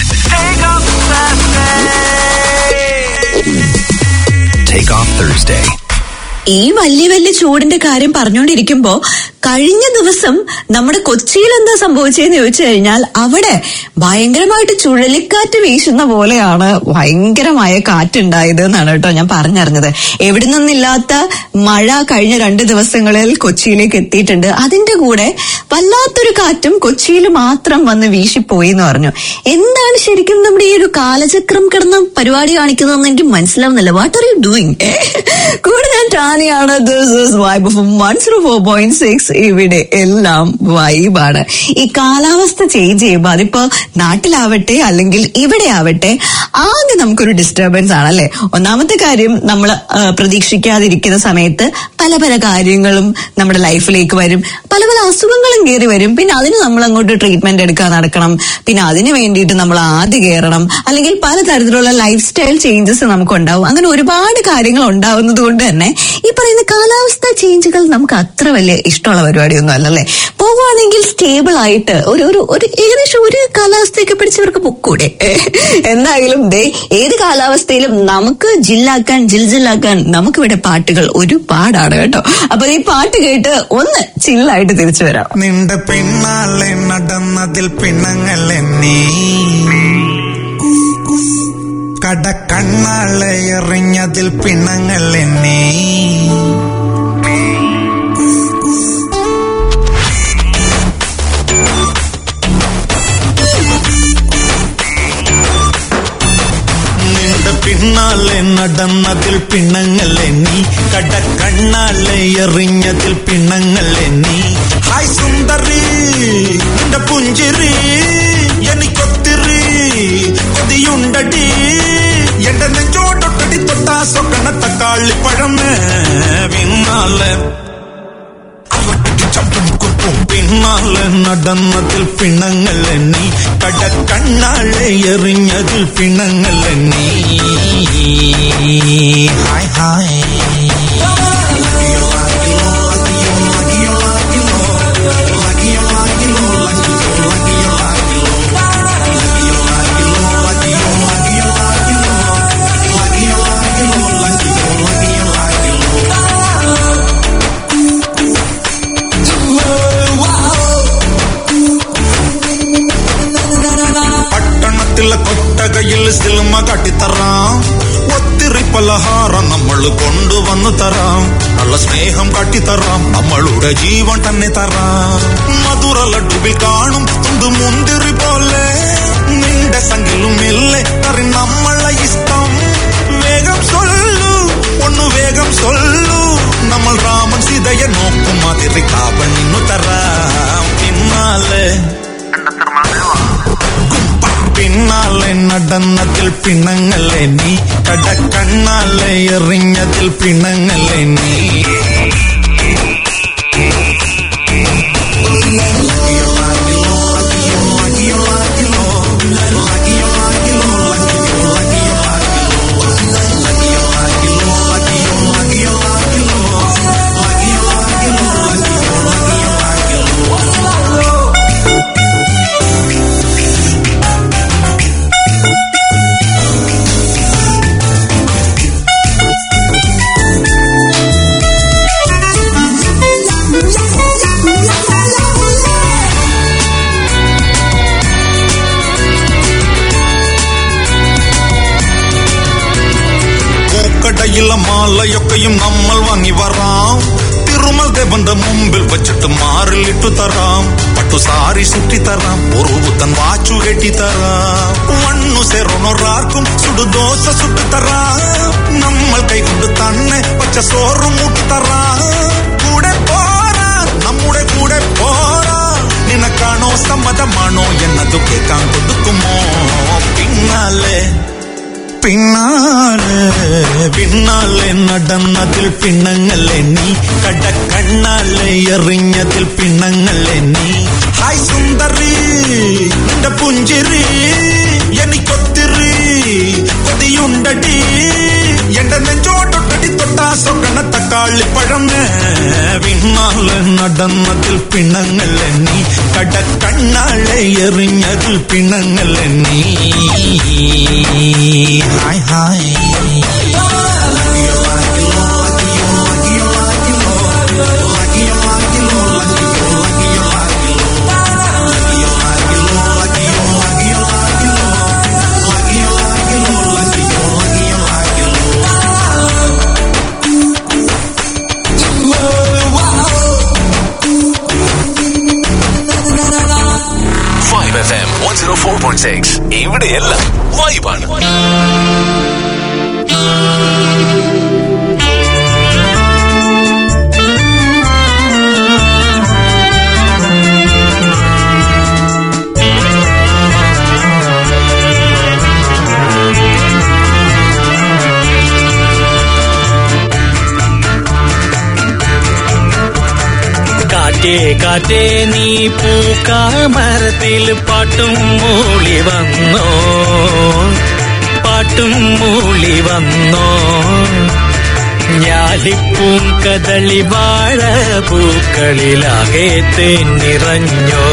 Take Off Thursday. ഈ വലിയ വലിയ ചൂടിന്റെ കാര്യം പറഞ്ഞുകൊണ്ടിരിക്കുമ്പോ കഴിഞ്ഞ ദിവസം നമ്മുടെ കൊച്ചിയിൽ എന്താ സംഭവിച്ചതെന്ന് ചോദിച്ചു കഴിഞ്ഞാൽ അവിടെ ഭയങ്കരമായിട്ട് ചുഴലിക്കാറ്റ് വീശുന്ന പോലെയാണ് ഭയങ്കരമായ കാറ്റുണ്ടായത് എന്നാണ് കേട്ടോ ഞാൻ പറഞ്ഞറിഞ്ഞത്. എവിടെ നിന്നില്ലാത്ത മഴ കഴിഞ്ഞ 2 ദിവസങ്ങളിൽ കൊച്ചിയിലേക്ക് എത്തിയിട്ടുണ്ട്. അതിന്റെ കൂടെ വല്ലാത്തൊരു കാറ്റും കൊച്ചിയിൽ മാത്രം വന്ന് വീശിപ്പോയി എന്ന് പറഞ്ഞു. എന്താണ് ശരിക്കും നമ്മുടെ ഈ ഒരു കാലചക്രം കിടന്ന് പരിപാടി കാണിക്കുന്നതെന്ന് എനിക്ക് മനസ്സിലാവുന്നില്ല. What are you doing? കൂടെ ഞാൻ ടാനിയാണ്. This is vibe of 104.6. ഇവിടെ എല്ലാം വൈബാണ്. ഈ കാലാവസ്ഥ ചേഞ്ച് ചെയ്യുമ്പോ അതിപ്പോ നാട്ടിലാവട്ടെ അല്ലെങ്കിൽ ഇവിടെ ആവട്ടെ ആകെ നമുക്കൊരു ഡിസ്റ്റർബൻസ് ആണല്ലേ. ഒന്നാമത്തെ കാര്യം, നമ്മൾ പ്രതീക്ഷിക്കാതിരിക്കുന്ന സമയത്ത് പല പല കാര്യങ്ങളും നമ്മുടെ ലൈഫിലേക്ക് വരും. പല പല അസുഖങ്ങളും കയറി വരും. പിന്നെ അതിന് നമ്മൾ അങ്ങോട്ട് ട്രീറ്റ്മെന്റ് എടുക്കാൻ നടക്കണം. പിന്നെ അതിന് വേണ്ടിയിട്ട് നമ്മൾ ആദ്യം കയറണം. അല്ലെങ്കിൽ പലതരത്തിലുള്ള ലൈഫ് സ്റ്റൈൽ ചേഞ്ചസ് നമുക്കുണ്ടാവും. അങ്ങനെ ഒരുപാട് കാര്യങ്ങൾ ഉണ്ടാവുന്നത് കൊണ്ട് തന്നെ ഈ പറയുന്ന കാലാവസ്ഥ ചേഞ്ചുകൾ നമുക്ക് അത്ര വലിയ ഇഷ്ടമുള്ള പരിപാടിയൊന്നും അല്ലല്ലേ. പോവുകയാണെങ്കിൽ സ്റ്റേബിൾ ആയിട്ട് ഒരു ഏകദേശം ഒരു കാലാവസ്ഥയൊക്കെ പിടിച്ചവർക്ക് പൊക്കൂടെ. എന്തായാലും ഏത് കാലാവസ്ഥയിലും നമുക്ക് ജില്ലാക്കാൻ നമുക്കിവിടെ പാട്ടുകൾ ഒരുപാടാണ് കേട്ടോ. അപ്പൊ ഈ പാട്ട് കേട്ട് ഒന്ന് ചില്ലായിട്ട് തിരിച്ചു വരാം. നിന്റെ പിന്നാലെ നടന്നതിൽ പിണങ്ങല്ലേ നീ, കടക്കണ്ണാളെ എറിഞ്ഞതിൽ പിണങ്ങല്ലേ നീ, പിന്നാലെ നടന്നതിൽ പിണങ്ങല്ലേ നീ, കടക്കണ്ണാലെ എറിഞ്ഞതിൽ പിണങ്ങല്ലേ നീ. ഹായ് സുന്ദരി നിന്റെ പുഞ്ചിരി എനിക്കൊത്തിരി കൊതിയുണ്ടടി, എന്റെ നെഞ്ചോട്ടൊട്ടടി തൊട്ടാ സ്വക്കണ തക്കാളി പഴമേ പിന്നാലെ പിന്നാലെ നടന്നതിൽ പിണങ്ങല്ലേ നീ, കടക്കണ്ണാളെ എറിഞ്ഞതിൽ പിണങ്ങല്ലേ നീ. ഹായ് ഹായ് കൊട്ടകയിൽ സിനിമ കാട്ടിത്തറാം, ഒത്തിരി പലഹാരം നമ്മൾ കൊണ്ടുവന്നു തരാം, നല്ല സ്നേഹം കാട്ടിത്തറാം, നമ്മളുടെ ജീവൻ തന്നെ തരാം. മധുര ലഡുവിൽ കാണും തുണ്ട് മുന്തിരി പോലെ നിന്റെ സംഗിലും ഇല്ലേ കറി നമ്മളെ ഇഷ്ടം. വേഗം സൊല്ലു ഒന്നു വേഗം സൊല്ലു, നമ്മൾ രാമൻ സീതയെ നോക്കും മാതിരി കാവൽ നിന്നു തരാം. പിന്നാലെ നടന്നതിൽ പിണങ്ങല്ലേ നീ, കടക്കണ്ണാലെ എറിഞ്ഞതിൽ പിണങ്ങല്ലേ നീ. മാലയൊക്കെയും നമ്മൾ വാങ്ങി വരാം. തിരുമൽ ദേവന്റെ മുമ്പിൽ വെച്ചിട്ട് മാറിലിട്ടു തരാം. പട്ടുസാരി ചുറ്റിത്തരാം, ഒരു പുത്തൻ വാച്ചു കെട്ടിത്തരാം. വണ്ണു സേറൊന്നൊരാർക്കും സുടുദോശ സുട്ടുതരാം. നമ്മൾ കൈകൊണ്ട് തന്നെ പച്ച സോറും മുട്ടുതരാം. കൂടെ പോരാ, നമ്മുടെ കൂടെ പോരാ. നിനക്കാണോ സമ്മതമാണോ എന്നതു കേൾക്കാൻ കൊടുക്കുമോ? പിന്നാലെ പിന്നാലെ പിന്നാലെ നടന്നതിൽ പിണങ്ങല്ലേ നീ, കടക്കണ്ണാലെ എറിഞ്ഞതിൽ പിണങ്ങല്ലേ നീ. ഹായ് സുന്ദരി നിന്റെ പുഞ്ചിരി എനിക്കൊത്തിരി കൊതിയുണ്ടടി. എന്റെ നെഞ്ചോട്ടൊട്ടടി തൊട്ടാ സ്വകണ തക്കാളി പഴന്ന്. പിന്നാലെ നടന്നതിൽ പിണങ്ങല്ലേ നീ, കടക്കണ്ണാലെ എറിഞ്ഞതിൽ പിണങ്ങല്ലേ നീ. ഹായ് ഹായ് FM 104.6 ഇവിടെയെല്ലാം വൈബാണ്. കാറ്റേ നീ പൂക്കാമരത്തിൽ പാട്ടും മൂളി വന്നോ, പാട്ടും മൂളി വന്നോ. ഞാലിപ്പൂം കദളി വാഴ പൂക്കളിലാകെ തേൻ നിറഞ്ഞോ,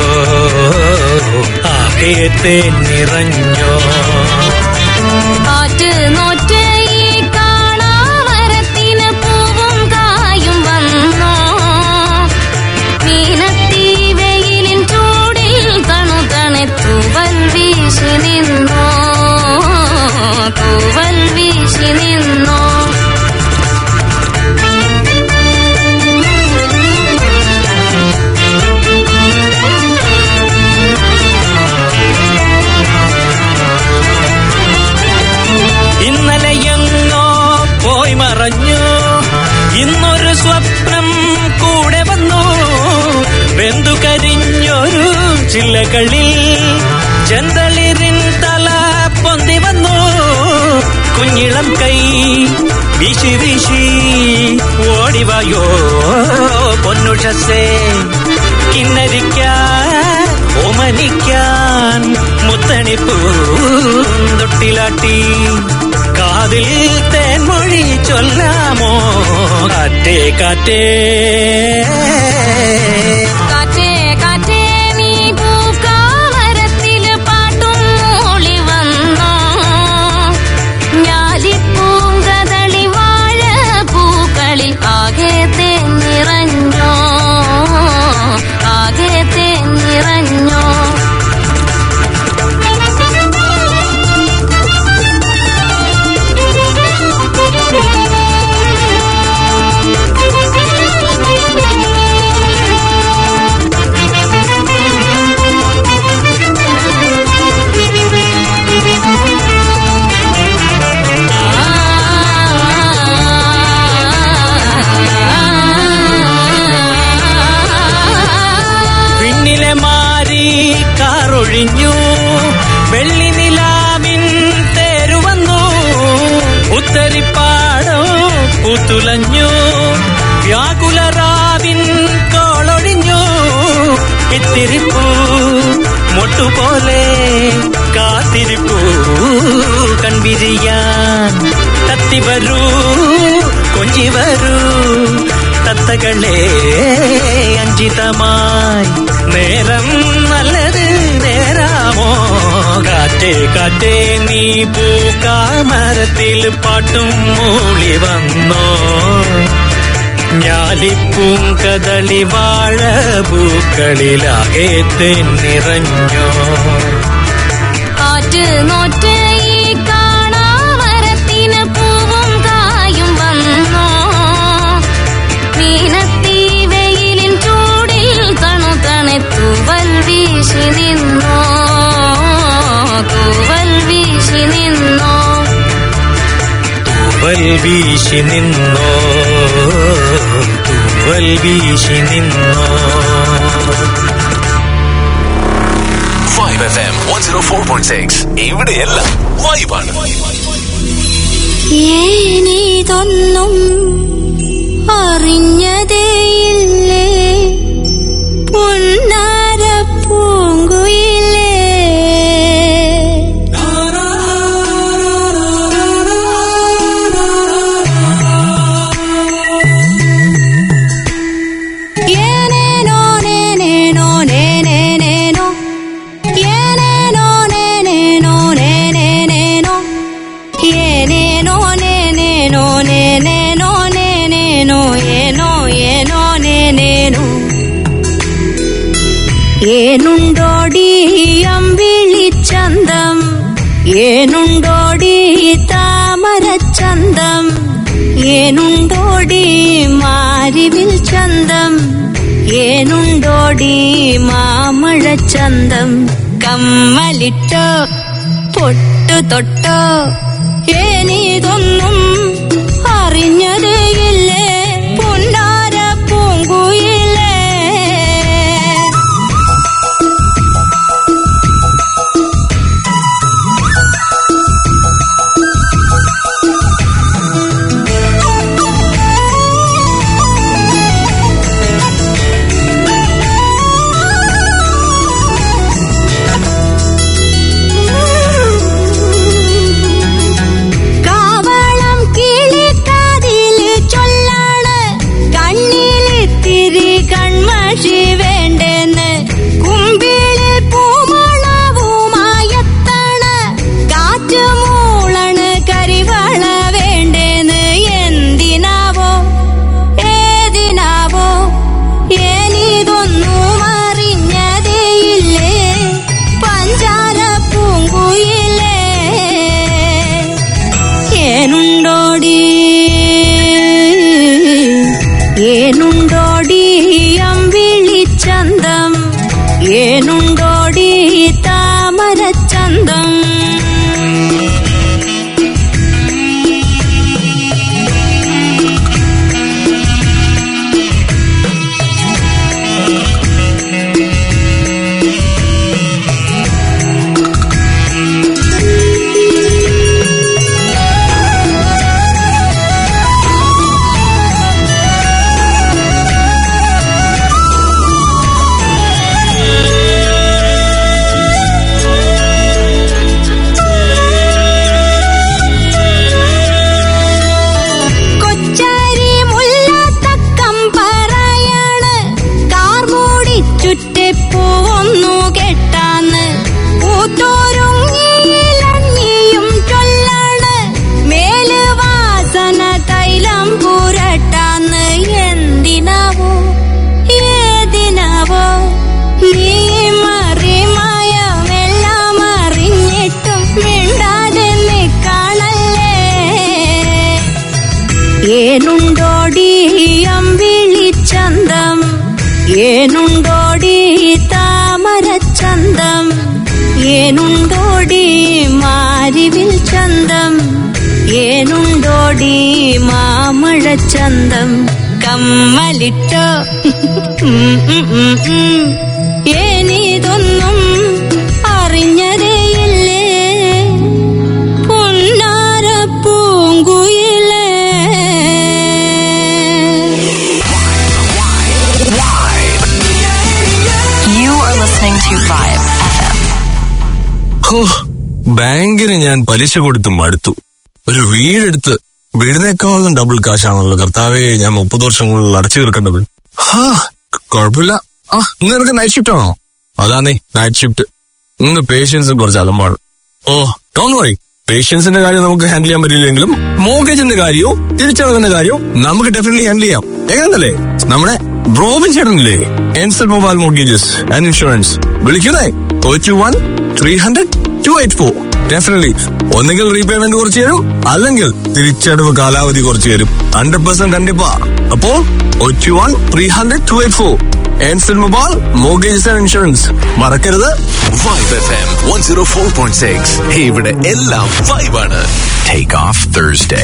ആകെ തേൻ നിറഞ്ഞോ. കാറ്റ് നോറ്റ് ഈ കാണാമരത്തിന് പൂവും കായും വന്നോ. മീനത്തി വെയിലിൻ ചൂടിൽ തണുതണെ തൂവൽ വീശി നിന്നോ, തൂവൽ വീശി നിന്നോ. ഇന്നലെയെങ്ങോ പോയി മറഞ്ഞു, ഇന്നൊരു സ്വപ്നം കൂടെ വന്നു. വെന്തു കരിഞ്ഞൊരു ചില്ലകളിൽ ചെന്തളിരിൻ തല പൊന്തി വന്നു. കുഞ്ഞിളം കൈ വീശി വീശി ഓടിവായോ പൊന്നുഷസേ. കിന്നരിക്കാൻ ഓമനിക്കാൻ മുത്തണിപ്പൂ തൊട്ടിലാട്ടി. കാതിൽ തേൻമൊഴി ചൊല്ലാമോ കാറ്റേ കാറ്റേ. കാറ്റേ കാറ്റേ നീ പൂക്കാമരത്തില് പാട്ടും മൂളി വന്നോ. ഞാലിപ്പൂങ്കദളി വാഴ പൂക്കളിൽ ആകെ തേൻ നിറഞ്ഞോ, ആകെ തേൻ നിറഞ്ഞോ. പിന്നിലെ മാറി കാറൊഴിഞ്ഞു, വെള്ളി നിലാവിൻ തേരുവന്നു. ഉത്തരിപ്പാടോ പൂത്തുലഞ്ഞു, വ്യാകുലരാവിൻ കോളൊഴിഞ്ഞു. ഇത്തിരിപ്പൂ മൊട്ടുപോലെ കാത്തിരിപ്പൂ കൺവിരിയാൻ. കത്തിവരൂ കൊഞ്ചി വരൂ തത്തകളെ അഞ്ചിതമായി. നേരം നല്ലത് നേരാമോ കാറ്റേ കാറ്റേ നീ പൂക്കാമരത്തിൽ പാട്ടും മൂളി വന്നോ. ഞാലിപ്പൂങ്കദളി വാഴ പൂക്കളിലാകെ തേൻ നിറഞ്ഞോ. കാറ്റ് നോറ്റ് ഈ കാണാമരത്തിന് പൂവും കായും വന്നോ. വീശി നിന്നോ തൂവൽ വീശി നിന്നോ തൂവൽ വീശി നിന്നോ തൂവൽ വീശി നിന്നോ 5FM 104.6 ഇവിടെയെല്ലാം വൈബാണ്. ഏനിതൊന്നും അറിഞ്ഞതേയില്ലേ പൊന്നാര പൂങ്കുയിലേ ഏനുണ്ടോടി അമ്പിളിച്ചന്തം ഏനുണ്ടോടി താമരച്ചന്തം ഏനുണ്ടോടി മാരിവിൽ ചന്തം ഏനുണ്ടോടി മാമഴച്ചന്തം കമ്മലിട്ടോ പൊട്ടു തൊട്ടോ ഏനിതൊന്നും അറിഞ്ഞതേയില്ലേ പൊന്നാര പൂങ്കുയിലേ ഏനുണ്ടോടി അമ്പിളിച്ചന്തം ഏനുണ്ടോടി താമരച്ചന്തം ഏനുണ്ടോടി അമ്പിളിച്ചന്തം ഏനുണ്ടോടി താമരച്ചന്തം ഏനുണ്ടോടി മാരിവിൽ ചന്തം ഏനുണ്ടോടി മാമഴച്ചന്തം കമ്മലിട്ടോ ഏനിതൊന്നും അറിഞ്ഞതേയില്ലേ പൊന്നാര പൂങ്കുയിലേ ബാങ്കിന് ഞാൻ പലിശ കൊടുത്ത് മടുത്തു. ഒരു വീടെടുത്ത് വീടിനേക്കാളും ഡബിൾ കാശാണല്ലോ കർത്താവേ ഞാൻ 30 വർഷങ്ങളിൽ അടച്ചു തീർക്കേണ്ടത്. കുഴപ്പമില്ല. ഇന്ന് നിനക്ക് നൈറ്റ് ഷിഫ്റ്റ് ആണോ? അതാന്നേ നൈറ്റ് ഷിഫ്റ്റ്. ഇന്ന് പേഷ്യൻസും കുറച്ച് അലമ്പാണ്. ഡോണ്ട് വറി, പേഷ്യൻസിന്റെ കാര്യം നമുക്ക് ഹാൻഡിൽ ചെയ്യാൻ പറ്റില്ലെങ്കിലും മോർഗേജിന്റെ കാര്യവും തിരിച്ചടവിന്റെ കാര്യവും നമുക്ക് ഡെഫിനറ്റ്ലി ഹാൻഡിൽ ചെയ്യാം. എങ്ങനെയല്ലേ നമ്മുടെ റോബിൻ ചേട്ടനില്ലേ, എൻസൽ മൊബൈൽ മോർഗേജസ് ആൻഡ് ഇൻഷുറൻസ്. വിളിക്കുന്നേ 021-300-284. ഡെഫിനറ്റ്ലി ഒന്നുകിൽ റീപേയ്മെന്റ് കുറച്ച് തരും, അല്ലെങ്കിൽ തിരിച്ചടവ് കാലാവധി കുറച്ച് തരും. 100% കണ്ടിപ്പാ. അപ്പോ 021-300-284. ആൻഡ് സിനിമബാൾ മോർഗേജസ് ആൻഡ് ഇൻഷുറൻസ്. മറക്കരുത്. Vibe FM 104.6. ഇവിടെ എല്ലാം വൈബാണ്. Take off Thursday.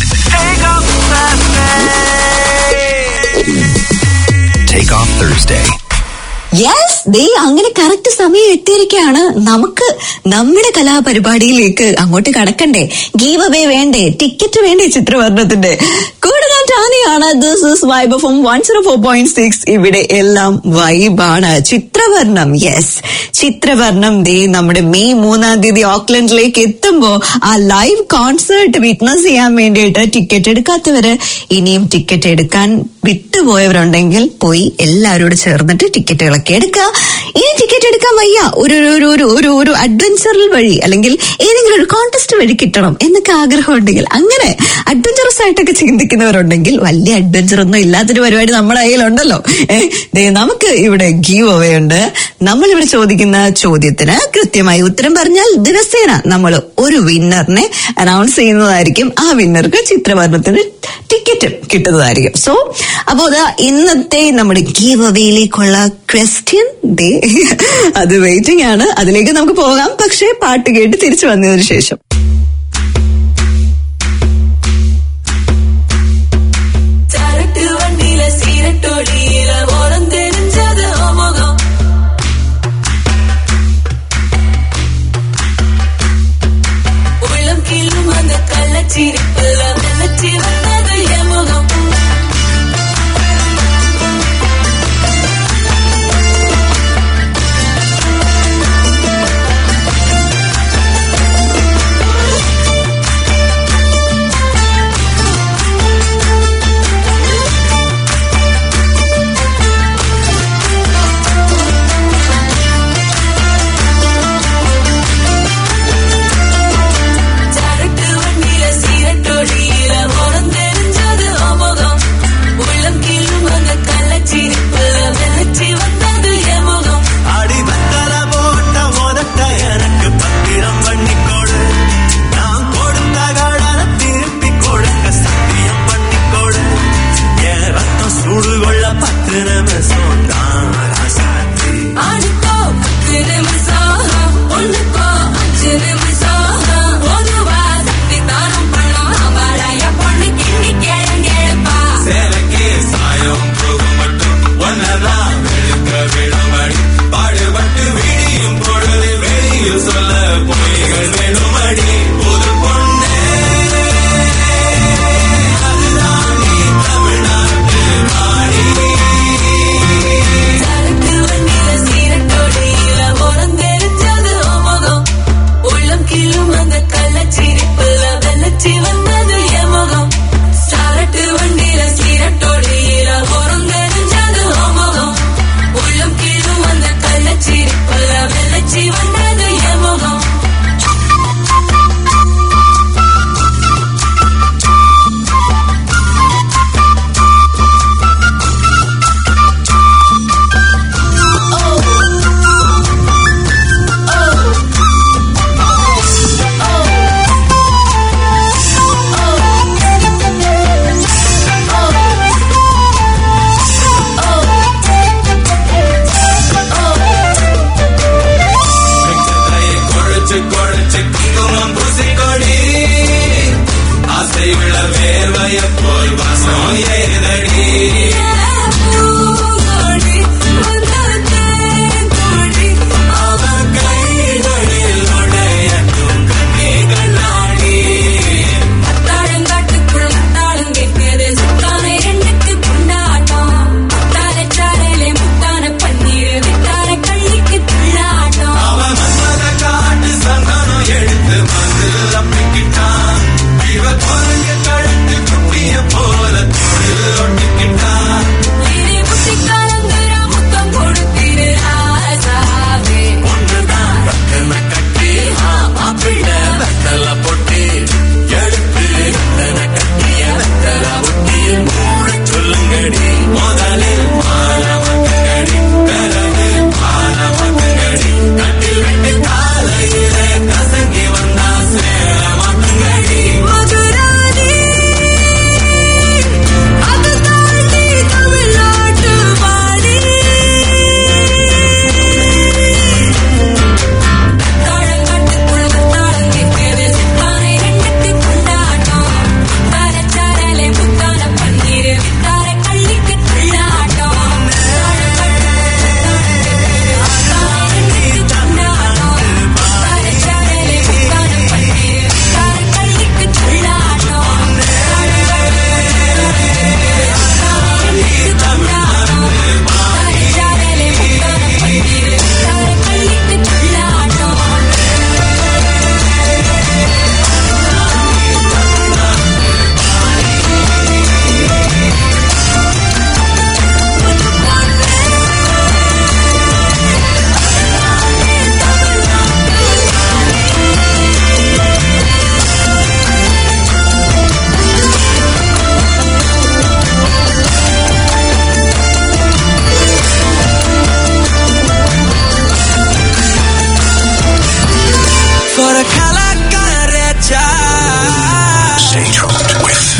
Take off Thursday. Yes, ദേ അങ്ങനെ കറക്റ്റ് സമയം എത്തിയിരിക്കുകയാണ്. നമുക്ക് നമ്മുടെ കലാപരിപാടിയിലേക്ക് അങ്ങോട്ട് കടക്കണ്ടേ? ഗീവ് അവേ വേണ്ടേ? ടിക്കറ്റ് വേണ്ടേ? ചിത്രവർണ്ണത്തിന്റെ കൂടെ ഞാൻ ടാനിയാണ്. This is vibe FM 104.6. ഇവിടെ എല്ലാം വൈബാണ്. ചിത്രവർണ്ണം, യെസ്, ചിത്രവർണ്ണം ദേ നമ്മുടെ മെയ് 3 ഓക്ലൻഡിലേക്ക് എത്തുമ്പോ ആ ലൈവ് കോൺസേർട്ട് വിറ്റ്നസ് ചെയ്യാൻ വേണ്ടിയിട്ട് ടിക്കറ്റ് എടുക്കാത്തവര്, ഇനിയും ടിക്കറ്റ് എടുക്കാൻ വിട്ടുപോയവരുണ്ടെങ്കിൽ പോയി എല്ലാവരോട് ചേർന്നിട്ട് ടിക്കറ്റുകളൊക്കെ എടുക്കുക. ഇനി ടിക്കറ്റ് എടുക്കാൻ വയ്യ, ഒരു അഡ്വഞ്ചറൽ വഴി അല്ലെങ്കിൽ ഏതെങ്കിലും ഒരു കോൺടെസ്റ്റ് വഴി കിട്ടണം എന്നൊക്കെ ആഗ്രഹം ഉണ്ടെങ്കിൽ, അങ്ങനെ അഡ്വഞ്ചറസ് ആയിട്ടൊക്കെ ചിന്തിക്കുന്നവരുണ്ടെങ്കിൽ, വലിയ അഡ്വഞ്ചർ ഒന്നും ഇല്ലാത്തൊരു പരിപാടി നമ്മുടെ കയ്യിലുണ്ടല്ലോ. നമുക്ക് ഇവിടെ ഗീവ് അവേ ഉണ്ട്. നമ്മളിവിടെ ചോദിക്കുന്ന ചോദ്യത്തിന് കൃത്യമായി ഉത്തരം പറഞ്ഞാൽ ദിവസേന നമ്മൾ ഒരു വിന്നറിനെ അനൗൺസ് ചെയ്യുന്നതായിരിക്കും. ആ വിന്നർക്ക് ചിത്രവർണ്ണത്തിന് ടിക്കറ്റ് കിട്ടുന്നതായിരിക്കും. സോ അപ്പോ ഇന്നത്തെ നമ്മുടെ ഗീവ് അവേയിലേക്കുള്ള ക്വസ്റ്റ്യൻ ഡേ അത് വെയിറ്റിംഗ് ആണ്. അതിലേക്ക് നമുക്ക് പോകാം. പക്ഷേ പാട്ട് കേട്ട് തിരിച്ചു വന്നതിന് ശേഷം.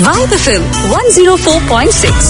Vibe FM 104.6.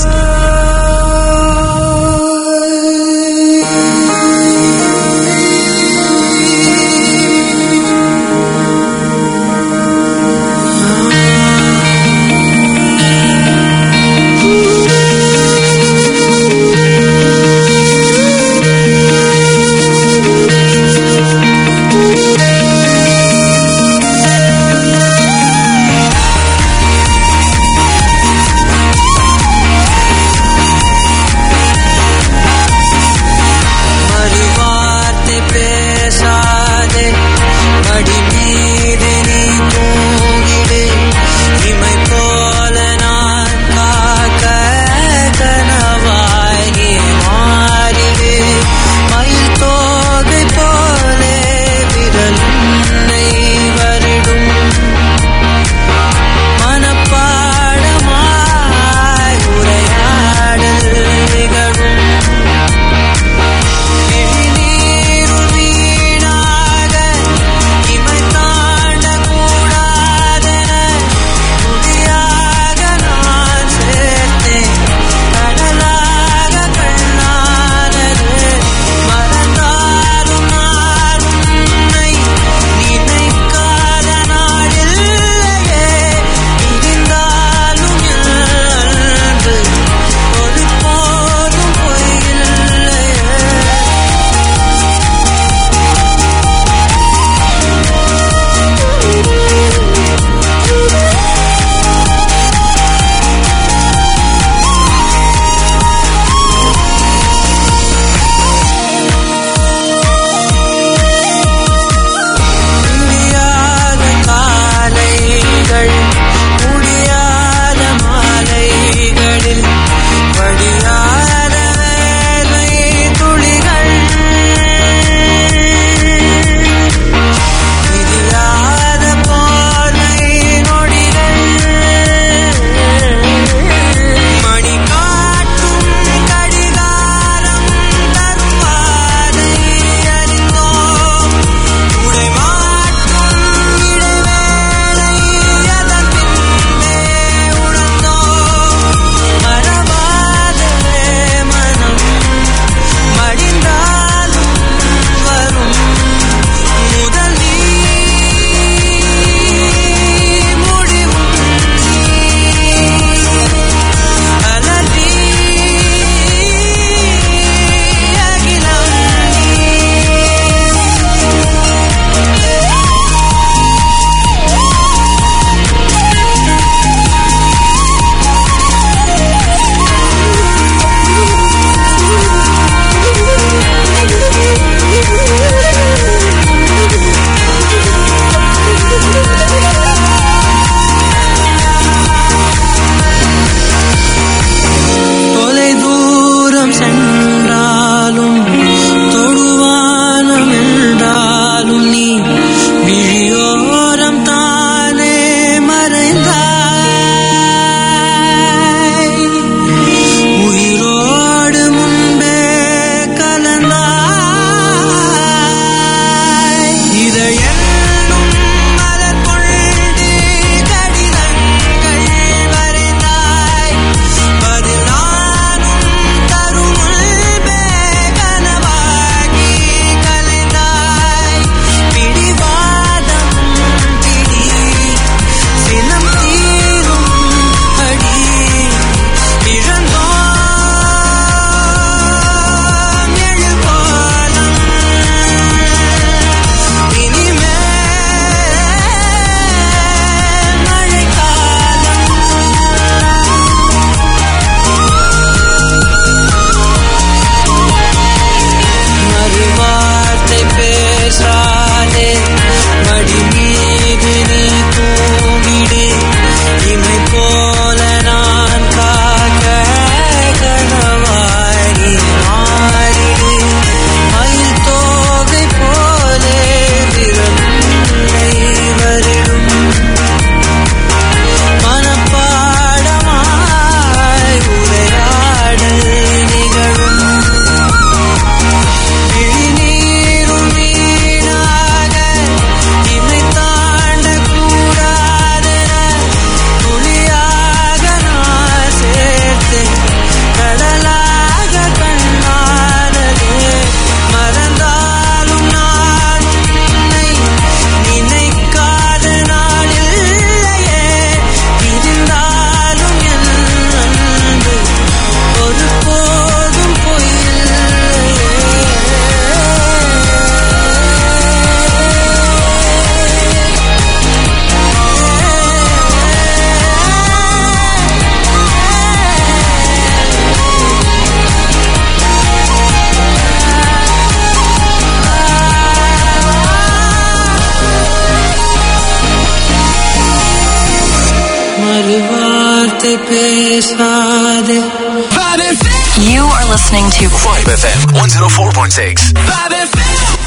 listening to Vibe FM 104.6. Vibe FM.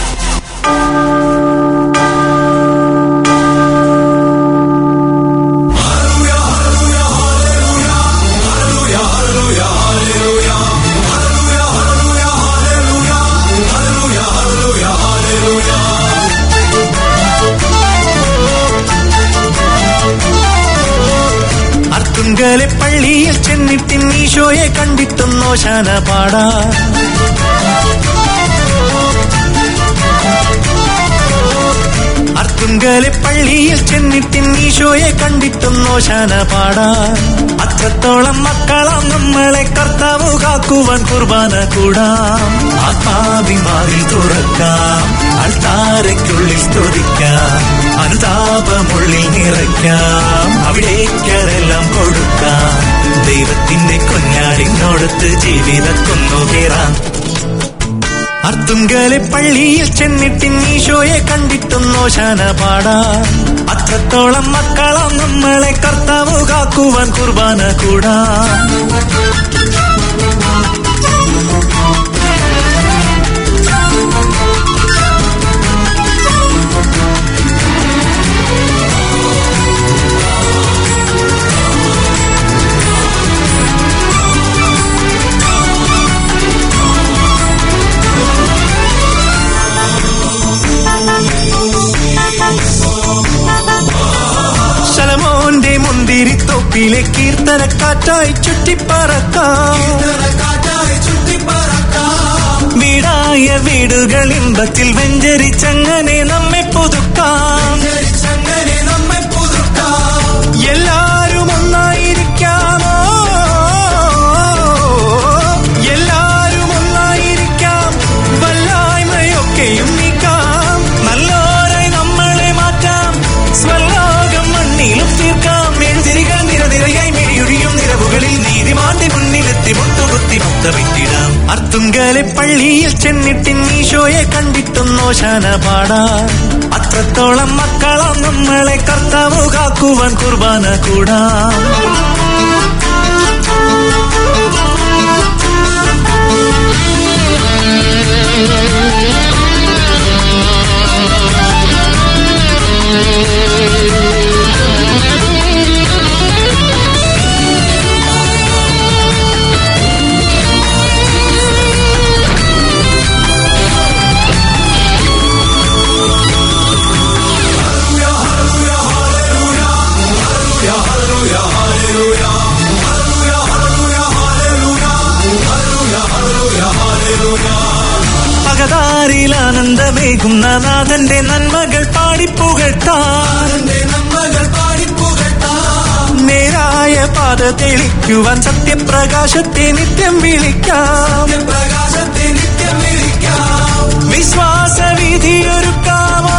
അർത്തുങ്കലെ പള്ളിയിൽ ചെന്നിട്ടിൻ ഈശോയെ കണ്ടിട്ടുന്നോ ശാന പാടാ. അർത്തുങ്കലെ പള്ളിയിൽ ചെന്നിട്ടിൻ ഈശോയെ കണ്ടിട്ടുന്നോ ശാന പാടാ. അത്രത്തോളം മക്കളാം നമ്മളെ കർത്താവ് കാക്കുവാൻ കുർബാന കൂടാം. ആത്മാഭിമാനിൽ തുറക്കാം, അൾത്താരയ്ക്കുള്ളിൽ സ്തുതിക്കാം, അനുതാപമുള്ളിൽ നിറയ്ക്കാം, അവിടേക്കരെല്ലാം കൊടുക്കാം. ദൈവത്തിന്റെ കുഞ്ഞാടിനോടത്ത് ജീവിതക്കൊന്നു കയറാം. അർത്തുങ്കലെ പള്ളിയിൽ ചെന്നിട്ടിൻ ഈശോയെ കണ്ടിട്ടുന്നോ ശാന പാടാ. അത്രത്തോളം മക്കളാം നമ്മളെ കർത്താവ് കാക്കുവാൻ കുർബാന കൂടാം. ശലോമോന്റെ മുന്തിരിത്തോപ്പിലെ കീർത്തനക്കാറ്റായി ചുറ്റിപ്പറക്കാം. വീടായ വീടുകൾ ഇമ്പത്തിൽ വെഞ്ചരിച്ചങ്ങനെ നമ്മെ പുതുക്കാം. എല്ലാരും ഒന്നായിരിക്കാമോ, എല്ലാരും ഒന്നായിരിക്കാം, വല്ലായ്മയൊക്കെയും നീക്കാം, നല്ലോരായി നമ്മളെ മാറ്റാം, സ്വലോകം മണ്ണിലും തീർക്കാം. എഴുതിരികൾ നിരനിരയായി മെഴിയൊഴിയും നിരവുകളിൽ നീതിമാന്റെ മുന്നിലെത്തി മുട്ടുകുത്തി മുത്തമിട്ടിടാം. അർത്തുങ്കലെ പള്ളിയിൽ ചെന്നിട്ടിൻ ഈശോയെ കണ്ടിട്ടുന്നോ ശാന പാടാ. അത്രത്തോളം മക്കളാം നമ്മളെ കർത്താവ് കാക്കുവാൻ കുർബാന കൂടാം. പകതാരിൽ ആനന്ദമേകുന്ന നാഥന്റെ നന്മകൾ പാടിപ്പുകഴ്ത്താം. നേരായ പാത തെളിക്കുവാൻ സത്യപ്രകാശത്തെ നിത്യം വിളിക്കാം. വിശ്വാസവിധിയൊരുക്കാമോ,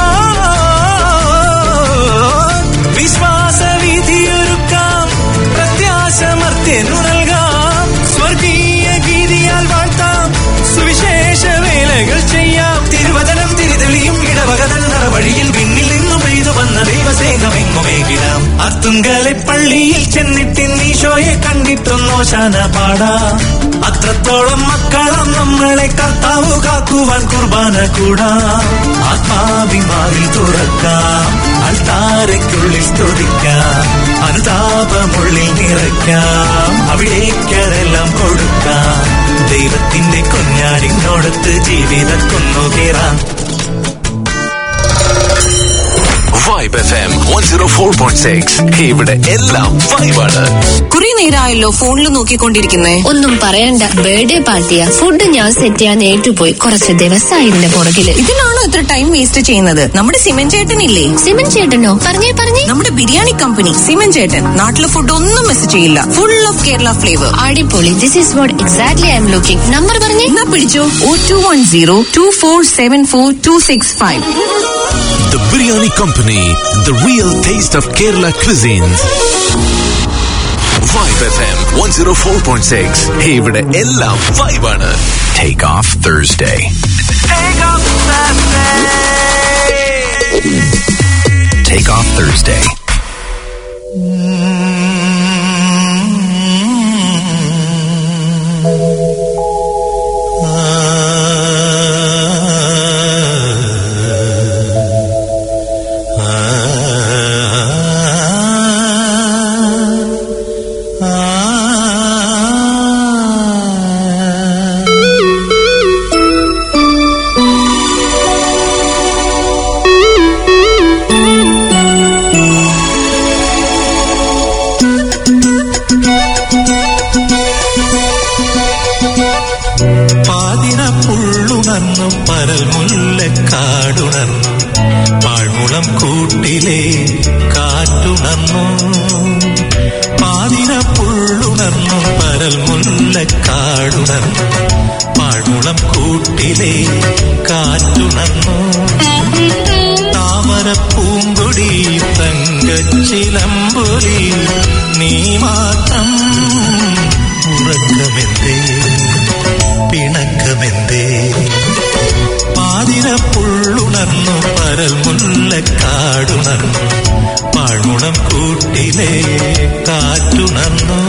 വിശ്വാസവിധിയൊരുക്കാം, പ്രത്യാശമർത്യനു നൽകാം, സ്വർഗീയ ഗീതിയാൽ വാഴ്ത്താം, സുവിശേഷ വേലകൾ ചെയ്യാം. തിരുവചനം തിരിതെളിയും ഇടവകതൻ നടവഴിയിൽ പിന്നിൽ നിന്നും പെയ്തു വന്ന ദൈവസേനമെങ്ങുമേകിടാം. അർത്തുങ്കലെ പള്ളിയിൽ ചെന്നിട്ടിൻ ഈശോയെ കണ്ടിട്ടുന്നോ ശാന പാടാ. അത്രത്തോളം മക്കളാം നമ്മളെ കർത്താവ് കാക്കുവാൻ കുർബാന കൂടാം. ആത്മാഭിമാനിൽ തുറക്കാം, അൾത്താരയ്ക്കുള്ളിൽ സ്തുതിക്കാം, അനുതാപമുള്ളിൽ നിറയ്ക്കാം, അവിടേക്കരെല്ലാം കൊടുക്കാം. ദൈവത്തിന്റെ കുഞ്ഞാടിനോടത്ത് ജീവിതക്കൊന്നു കയറാം. Vibe FM 104.6. ഇവിടെ എല്ലാം വൈബാണ്. കുറെ നേരമായല്ലോ ഫോണിൽ നോക്കിക്കൊണ്ടിരിക്കുന്നേ. ഒന്നും പറയണ്ട, ബർത്ത്ഡേ പാർട്ടിയാ. ഫുഡ് ഞാൻ സെറ്റ് ചെയ്യാൻ ഏറ്റുപോയി, കുറച്ച് ദിവസമായി ഇതിന്റെ പുറകില്. ഇതിനാണോ ഇത്ര ടൈം വേസ്റ്റ് ചെയ്യുന്നത്? നമ്മുടെ സിമൻ ചേട്ടനില്ലേ? സിമൻ ചേട്ടനോ? പറഞ്ഞേ. നമ്മുടെ ബിരിയാണി കമ്പനി സിമൻ ചേട്ടൻ നാട്ടിലെ ഫുഡ് ഒന്നും മിസ് ചെയ്യില്ല. Full of Kerala flavour. അടിപൊളി. This is what exactly I'm looking. Number പറഞ്ഞേ. എന്നാ പിടിച്ചോ. 021024742665. The Biryani Company, the real taste of Kerala cuisines. Vibe FM 104.6. ഇവിടെ എല്ലാം വൈബാണ്. Take off Thursday. Take off Thursday. കാടുണർന്നു, പാഴ്മുളം കൂട്ടിലെ കാറ്റുണർന്നു, പാതിര പുള്ളുണർന്നു, പരൽ മുല്ലക്കാടുണർന്നു, പാഴ്മുളം കൂട്ടിലെ കാറ്റുണർന്നു, താമര പൂങ്കൊടി തങ്കച്ചിലമ്പൊലി, നീ മാത്രം ഉറക്കമെന്തേ, പിണക്കമെന്തേ, പാതിര പുള്ളുണർന്നു, പരൽ മുല്ലക്കാടുണർന്നു, പാഴ്മുളം കൂട്ടിലെ കാറ്റുണർന്നു.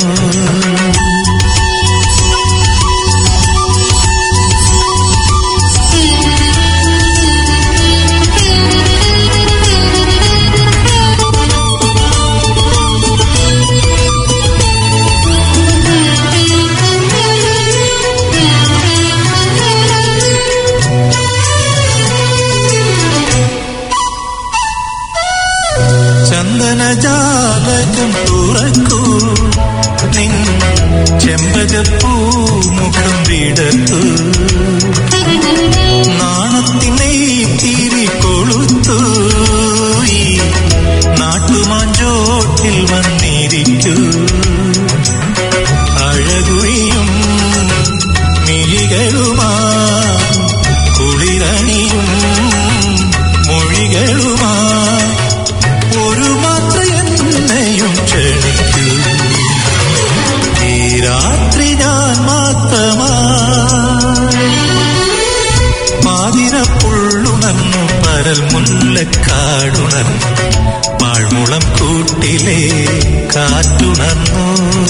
ചന്ദനജാലകം തുറക്കൂ, നിൻ ചെമ്പകപ്പൂ മുഖം വിടത്തു, നാണത്തിനെ തിരി കൊളുത്തു, ഈ നാട്ടുമാഞ്ചോട്ടിൽ വന്നിരിക്കൂ, അഴകുറിയും മിഴികളുമാ, കുളിരണിയും മൊഴികളുമാ, ഒരു മാത്ര എന്നെയും ക്ഷണിക്കൂ, ഈ രാത്രി ഞാൻ മാത്രമായി, പാതിര പുള്ളുണർന്നു, പരൽ മുല്ലക്കാടുണർന്നു, പാഴ്മുളം കൂട്ടിലെ കാറ്റുണർന്നു.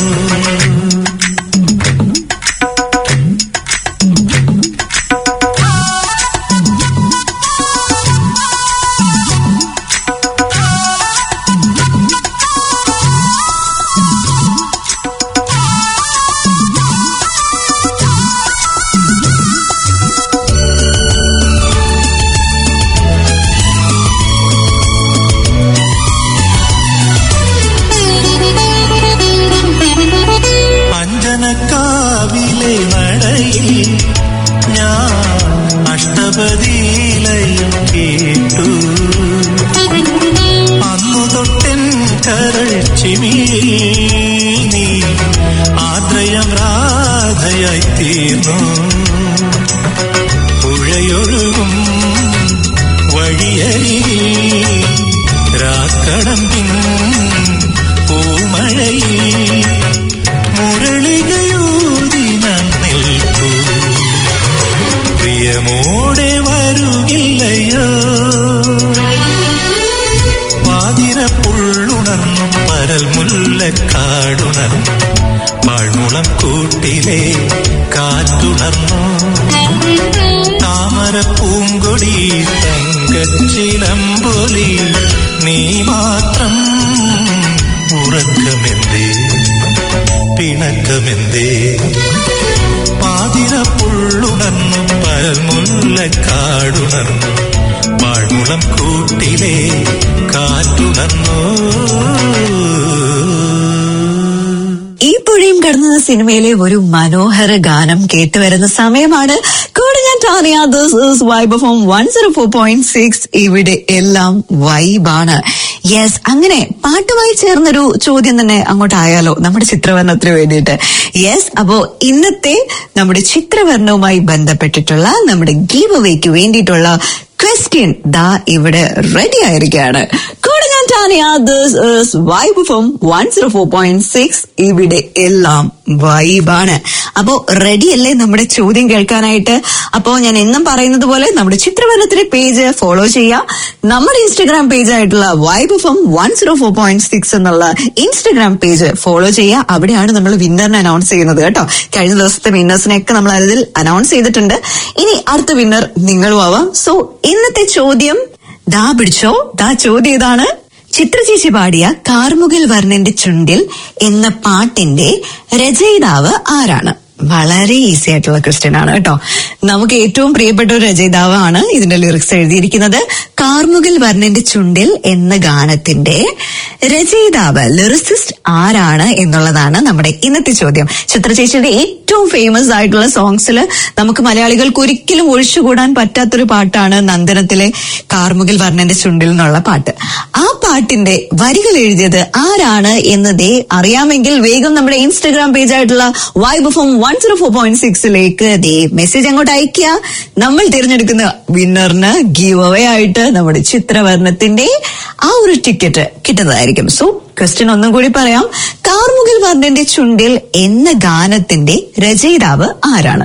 അഞ്ജനക്കാവിലെ നടയിൽ ഞാൻ അഷ്ടപതിയിലയും കേട്ടു, അന്നു തൊട്ടൻ കരൾ ചിമിഴിൽ നീ ആദ്രയം രാധയായി തീർന്നു, പുഴയൊഴുകും വഴിയരികിൽ രാക്കടമ്പിൻ പൂമഴയിൽ മുരളികയൂതി നിൽക്കൂ, പ്രിയമോടെ വരുകില്ലയോ, പാതിര പുള്ളുണർന്നു, പരൽ മുല്ലക്കാടുണർന്നു, പാഴ്മുളം കൂട്ടിലെ കാറ്റുണർന്നു, താമര പൂങ്കൊടി തങ്കച്ചിലമ്പൊലി, നീ മാത്രം ഉറക്കമെന്തേ, പിണക്കമെന്തേ, പാതിര പുള്ളുണർന്നു, പരൽ മുല്ലക്കാടുണർന്നു, പാഴ്മുളം കൂട്ടിലെ കാറ്റുണർന്നു. ഈ പുഴയും കടന്ന സിനിമയിലെ ഒരു മനോഹര ഗാനം കേട്ടുവരുന്ന സമയമാണ്. കൂടെ ഞാൻ Tanya, this is vibe from 104.6. ഇവിടെ എല്ലാം വൈബാണ്. യെസ്, അങ്ങനെ പാട്ടുമായി ചേർന്നൊരു ചോദ്യം തന്നെ അങ്ങോട്ടായാലോ നമ്മുടെ ചിത്രവർണ്ണത്തിന് വേണ്ടിയിട്ട്. യെസ്, അപ്പോ ഇന്നത്തെ നമ്മുടെ ചിത്രവർണ്ണവുമായി ബന്ധപ്പെട്ടിട്ടുള്ള നമ്മുടെ ഗീവ് അവേക്ക് വേണ്ടിയിട്ടുള്ള ക്വസ്റ്റ്യൻ ദാ ഇവിടെ റെഡി ആയിരിക്കുകയാണ്. കൂടെ ഞാൻ Tanya, this is vibe from 104.6. ഇവിടെ എല്ലാം വൈബാണ്. അപ്പോ റെഡിയല്ലേ നമ്മുടെ ചോദ്യം കേൾക്കാനായിട്ട്? അപ്പോ ഞാൻ എന്നും പറയുന്നത് പോലെ നമ്മുടെ ചിത്രവർണ്ണത്തിന്റെ പേജ് ഫോളോ ചെയ്യാം. നമ്മുടെ ഇൻസ്റ്റഗ്രാം പേജ് ആയിട്ടുള്ള വൈബ് ഫ്രം 104.6 എന്നുള്ള ഇൻസ്റ്റഗ്രാം പേജ് ഫോളോ ചെയ്യുക. അവിടെയാണ് നമ്മൾ വിന്നറിനെ അനൗൺസ് ചെയ്യുന്നത് കേട്ടോ. കഴിഞ്ഞ ദിവസത്തെ വിന്നേഴ്സിനെയൊക്കെ നമ്മൾ അതിൽ അനൗൺസ് ചെയ്തിട്ടുണ്ട്. ഇനി അടുത്ത വിന്നർ നിങ്ങളും ആവാം. സോ ഇന്നത്തെ ചോദ്യം ദാ പിടിച്ചോ. ദാ ചോദ്യം ഇതാണ്: ചിത്രചേച്ചി പാടിയ കാർമുകിൽ വർണ്ണന്റെ ചുണ്ടിൽ എന്ന പാട്ടിന്റെ രചയിതാവ് ആരാണ്? വളരെ ഈസി ആയിട്ടുള്ള ക്വസ്റ്റ്യൻ ആണ് കേട്ടോ. നമുക്ക് ഏറ്റവും പ്രിയപ്പെട്ട ഒരു രചയിതാവാണ് ഇതിന്റെ ലിറിക്സ് എഴുതിയിരിക്കുന്നത്. കാർമുകിൽ വർണ്ണന്റെ ചുണ്ടിൽ എന്ന ഗാനത്തിന്റെ രചയിതാവ്, ലിറിസിസ്റ്റ് ആരാണ് എന്നുള്ളതാണ് നമ്മുടെ ഇന്നത്തെ ചോദ്യം. ചിത്രചേച്ചിയുടെ ഏറ്റവും ഫേമസ് ആയിട്ടുള്ള സോങ്സിൽ നമുക്ക് മലയാളികൾക്ക് ഒരിക്കലും ഒഴിച്ചുകൂടാൻ പറ്റാത്തൊരു പാട്ടാണ് നന്ദനത്തിലെ കാർമുകിൽ വർണ്ണന്റെ ചുണ്ടിൽ എന്നുള്ള പാട്ട്. ആ പാട്ടിന്റെ വരികൾ എഴുതിയത് ആരാണ് എന്നതേ അറിയാമെങ്കിൽ വേഗം നമ്മുടെ ഇൻസ്റ്റഗ്രാം പേജ് ആയിട്ടുള്ള വൈബ് FM 104.6 ദേ മെസ്സേജ് അങ്ങോട്ട് അയക്കുക. നമ്മൾ തിരഞ്ഞെടുക്കുന്ന വിന്നറിന് ഗീവ് അവേ ആയിട്ട് നമ്മുടെ ചിത്രവർണ്ണത്തിന്റെ ആ ഒരു ടിക്കറ്റ് കിട്ടുന്നതായിരിക്കും. സോ ക്വസ്റ്റ്യൻ ഒന്നും കൂടി പറയാം. കാർമുകിൽ വർണ്ണന്റെ ചുണ്ടിൽ എന്ന ഗാനത്തിന്റെ രചയിതാവ് ആരാണ്?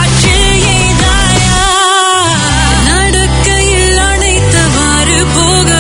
நடக்கையில் அணைத்தவாறு போக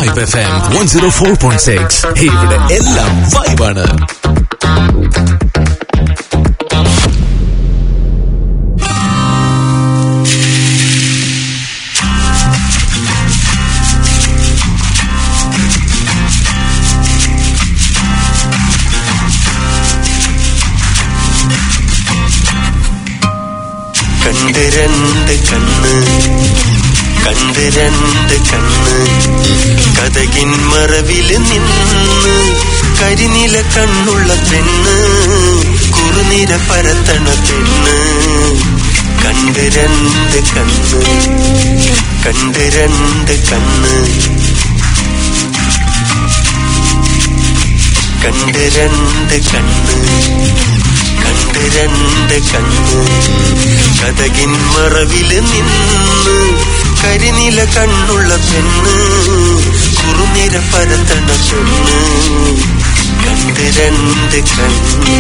വൈബ് FM 104.6. ഇവിടെ എല്ലാം വൈബാണ്. കണ്ട് രണ്ട് കണ്ണ് കണ്ട് രണ്ട് കണ്ണ് കഥകിൻ മറവില് നിന്ന് കരിനില കണ്ണുള്ള പെണ്ണ് കുറുനിര പരത്തണ പെണ്ണ് കണ്ട് രണ്ട് കണ്ണ് കണ്ട് രണ്ട് കണ്ണ് കണ്ട് രണ്ട് കണ്ണ് കണ്ട് രണ്ട് കണ്ണ് കഥകിൻ മറവില് നിന്ന് കരിനില കണ്ണുള്ള പെണ്ണ് കുറുനിര പരത്തണ പെണ്ണ് കണ്ട് രണ്ട് കണ്ണ്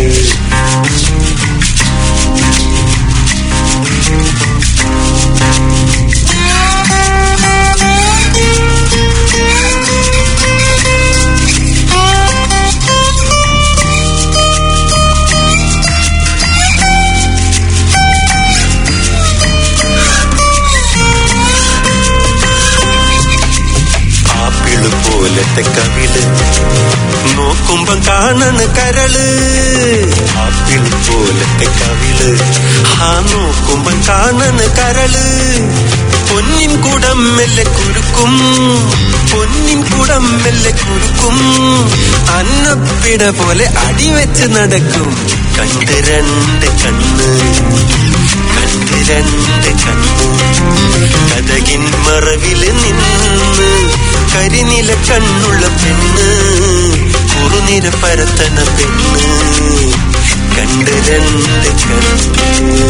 പോലത്തെ കവിള് നോക്കുമ്പം കാണണ് കരള് ആപ്പിള് പോലത്തെ കവിള് നോക്കുമ്പം കാണണ് കരള് പൊന്നിൻ കുടം മെല്ലെ കുരുക്കും പൊന്നിൻ കുടം മെല്ലെ കുരുക്കും അന്നപ്പിട പോലെ അടിവെച്ച് നടക്കും കണ്ട് രണ്ട് കണ്ണ് കണ്ട് രണ്ട് കണ്ണ് കഥകിൻ മറവില് നിന്ന് കരിനില കണ്ണുള്ള പെണ്ണ് കുറുനിര പരത്തണ പെണ്ണ് കണ്ട് രണ്ട് കണ്ണ്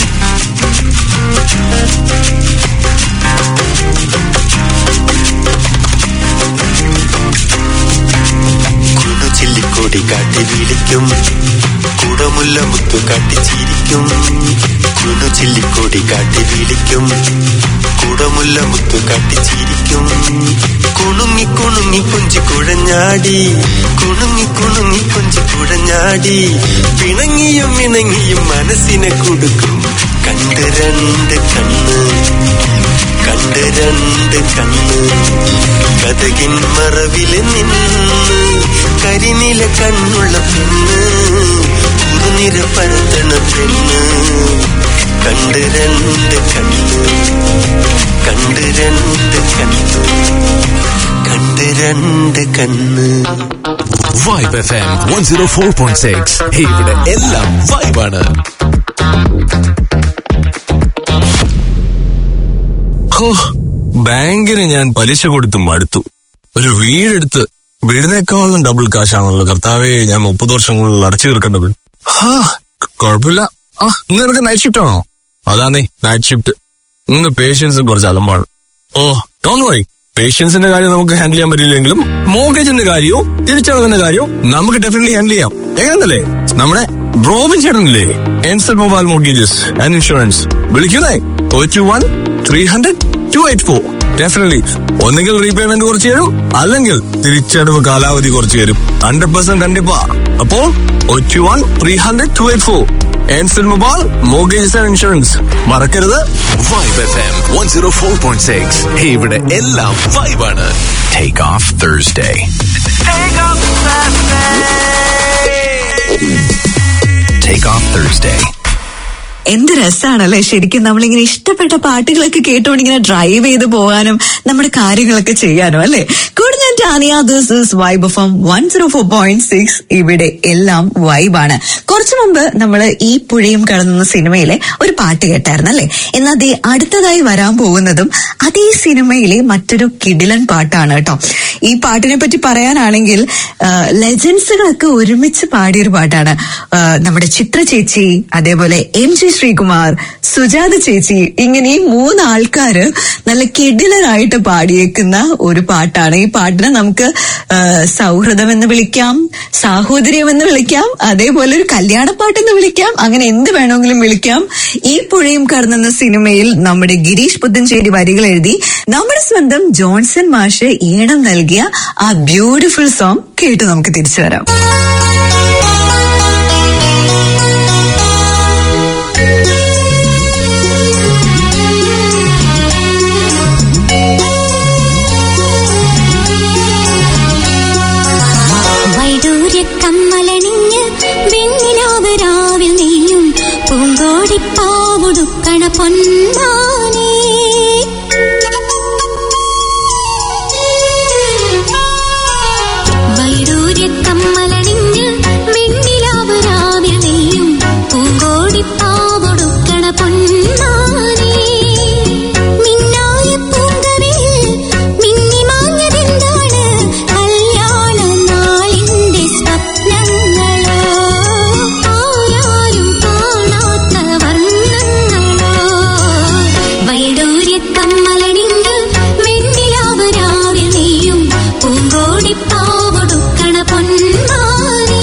കുടുചില്ലിക്കൊടി കാട്ടി വിളിക്കും കുടമുല്ല മുത്തു കാട്ടി ചിരിക്കും കുടുചില്ലിക്കൊടി കാട്ടി വിളിക്കും കുടമുല്ല മുത്തു കാട്ടി ചിരിക്കും കുണുങ്ങി കുണുങ്ങി കൊഞ്ചി കുഴഞ്ഞാടി കുണുങ്ങി കുണുങ്ങി കൊഞ്ചി കുഴഞ്ഞാടി പിണങ്ങിയും ഇണങ്ങിയും മനസ്സിനെ കൊടുക്കും കണ്ട് രണ്ട് കണ്ണ് കണ്ട് രണ്ട് കണ്ണ് കഥകിൻ മറവില് നിന്ന് കരിനില കണ്ണുള്ള പെണ്ണ് കുറുനിര പരത്തണ പെണ്ണ് കണ്ട് രണ്ട് കണ്ണ് കണ്ട് രണ്ട് കണ്ണ് കണ്ട് രണ്ട് കണ്ണ് വൈബ് FM 104.6. ഇവിടെ എല്ലാം വൈബാണ്. ബാങ്കിന് ഞാൻ പലിശ കൊടുത്ത് മടുത്തു. ഒരു വീടെടുത്ത് വീടിനേക്കാളും ഡബിൾ കാശാണല്ലോ കർത്താവേ ഞാൻ 30 വർഷങ്ങളിൽ അടച്ചു തീർക്കേണ്ടത്. കുഴപ്പമില്ല. ഇന്ന് നിനക്ക് നൈറ്റ് ഷിഫ്റ്റ് ആണോ? അതാന്നേ നൈറ്റ് ഷിഫ്റ്റ്. ഇന്ന് പേഷ്യൻസ് കുറച്ച് അലമ്പാണ്. ഡോണ്ട് വറി, പേഷ്യൻസിന്റെ കാര്യം നമുക്ക് ഹാൻഡിൽ ചെയ്യാൻ പറ്റില്ലെങ്കിലും മോർഗേജിന്റെ കാര്യവും തിരിച്ചടവിന്റെ കാര്യവും നമുക്ക് ഡെഫിനറ്റ്ലി ഹാൻഡിൽ ചെയ്യാം. എങ്ങനല്ലേ നമ്മുടെ റോബിൻ ചേട്ടനില്ലേ, എൻസൽ മൊബൈൽ മോർഗേജസ് ആൻഡ് ഇൻഷുറൻസ്. വിളിക്കുന്നേ 021-300-284. ഡെഫിനറ്റ്ലി ഒന്നെങ്കിൽ റീപേയ്മെന്റ് കുറച്ച് തരും, അല്ലെങ്കിൽ തിരിച്ചടവ് കാലാവധി കുറച്ച് തരും. 100% കണ്ടിപ്പാ. അപ്പോ 021-300-284. Ensal mobile mortgages and insurance മറക്കരുത്. Vibe FM 104.6. ഇവിടെ എല്ലാം വൈബാണ്. Take off Thursday. Take off Thursday. എന്ത് രസാണല്ലേ ശരിക്കും നമ്മളിങ്ങനെ ഇഷ്ടപ്പെട്ട പാട്ടുകളൊക്കെ കേട്ടോണ്ട് ഇങ്ങനെ ഡ്രൈവ് ചെയ്ത് പോകാനും നമ്മുടെ കാര്യങ്ങളൊക്കെ ചെയ്യാനും അല്ലെ. കൂടുതൽ Tania, this is vibe FM 104.6. ഇവിടെ എല്ലാം വൈബാണ്. കുറച്ചു മുമ്പ് നമ്മള് ഈ പുഴയും കടന്ന സിനിമയിലെ ഒരു പാട്ട് കേട്ടായിരുന്നു അല്ലെ. എന്നാൽ അതേ അടുത്തതായി വരാൻ പോകുന്നതും അതേ സിനിമയിലെ മറ്റൊരു കിടിലൻ പാട്ടാണ് കേട്ടോ. ഈ പാട്ടിനെ പറ്റി പറയാനാണെങ്കിൽ ലെജൻസുകളൊക്കെ ഒരുമിച്ച് പാടിയൊരു പാട്ടാണ്. നമ്മുടെ ചിത്ര ചേച്ചി, അതേപോലെ MG ശ്രീകുമാർ, സുജാത ചേച്ചി, ഇങ്ങനെ ഈ 3 ആൾക്കാര് നല്ല കിടിലനായിട്ട് പാടിയേക്കുന്ന ഒരു പാട്ടാണ്. ഈ പാട്ടിന് നമുക്ക് സൗഹൃദം എന്ന് വിളിക്കാം, സാഹോദര്യം എന്ന് വിളിക്കാം, അതേപോലെ ഒരു കല്യാണപ്പാട്ടെന്ന് വിളിക്കാം, അങ്ങനെ എന്ത് വേണമെങ്കിലും വിളിക്കാം. ഈ പുഴയും കടന്നെന്ന സിനിമയിൽ നമ്മുടെ ഗിരീഷ് പുത്തഞ്ചേരി വരികൾ എഴുതി നമ്മുടെ സ്വന്തം ജോൺസൺ മാഷ് ഈണം നൽകിയ ആ ബ്യൂട്ടിഫുൾ സോങ് കേട്ട് നമുക്ക് തിരിച്ചു വരാം. കമ്മലണിഞ്ഞ് വെണ്ണിലാവരാവിൽ നെയ്യും പൂങ്കോടിപ്പാവുടുക്കണ പൊന്മാനേ വൈഡൂര്യ കമ്മലണിഞ്ഞ് വെണ്ണിലാവരാവിൽ നെയ്യും പൂങ്കോടിപ്പാവുടുക്കണ പൊന്മാനേ മിന്നായ പൂങ്കവിൽ മിന്നി മാഞ്ഞതെന്താണ് കല്യാണ നാളിന്റെ സ്വപ്നങ്ങളോ ആരാരും കാണാത്ത വർണ്ണങ്ങളോ വൈഡൂര്യ കമ്മലണിഞ്ഞ് വെണ്ണിലാവരാവിൽ നെയ്യും പൂങ്കോടിപ്പാവൊടുക്കണ പൊന്മാനേ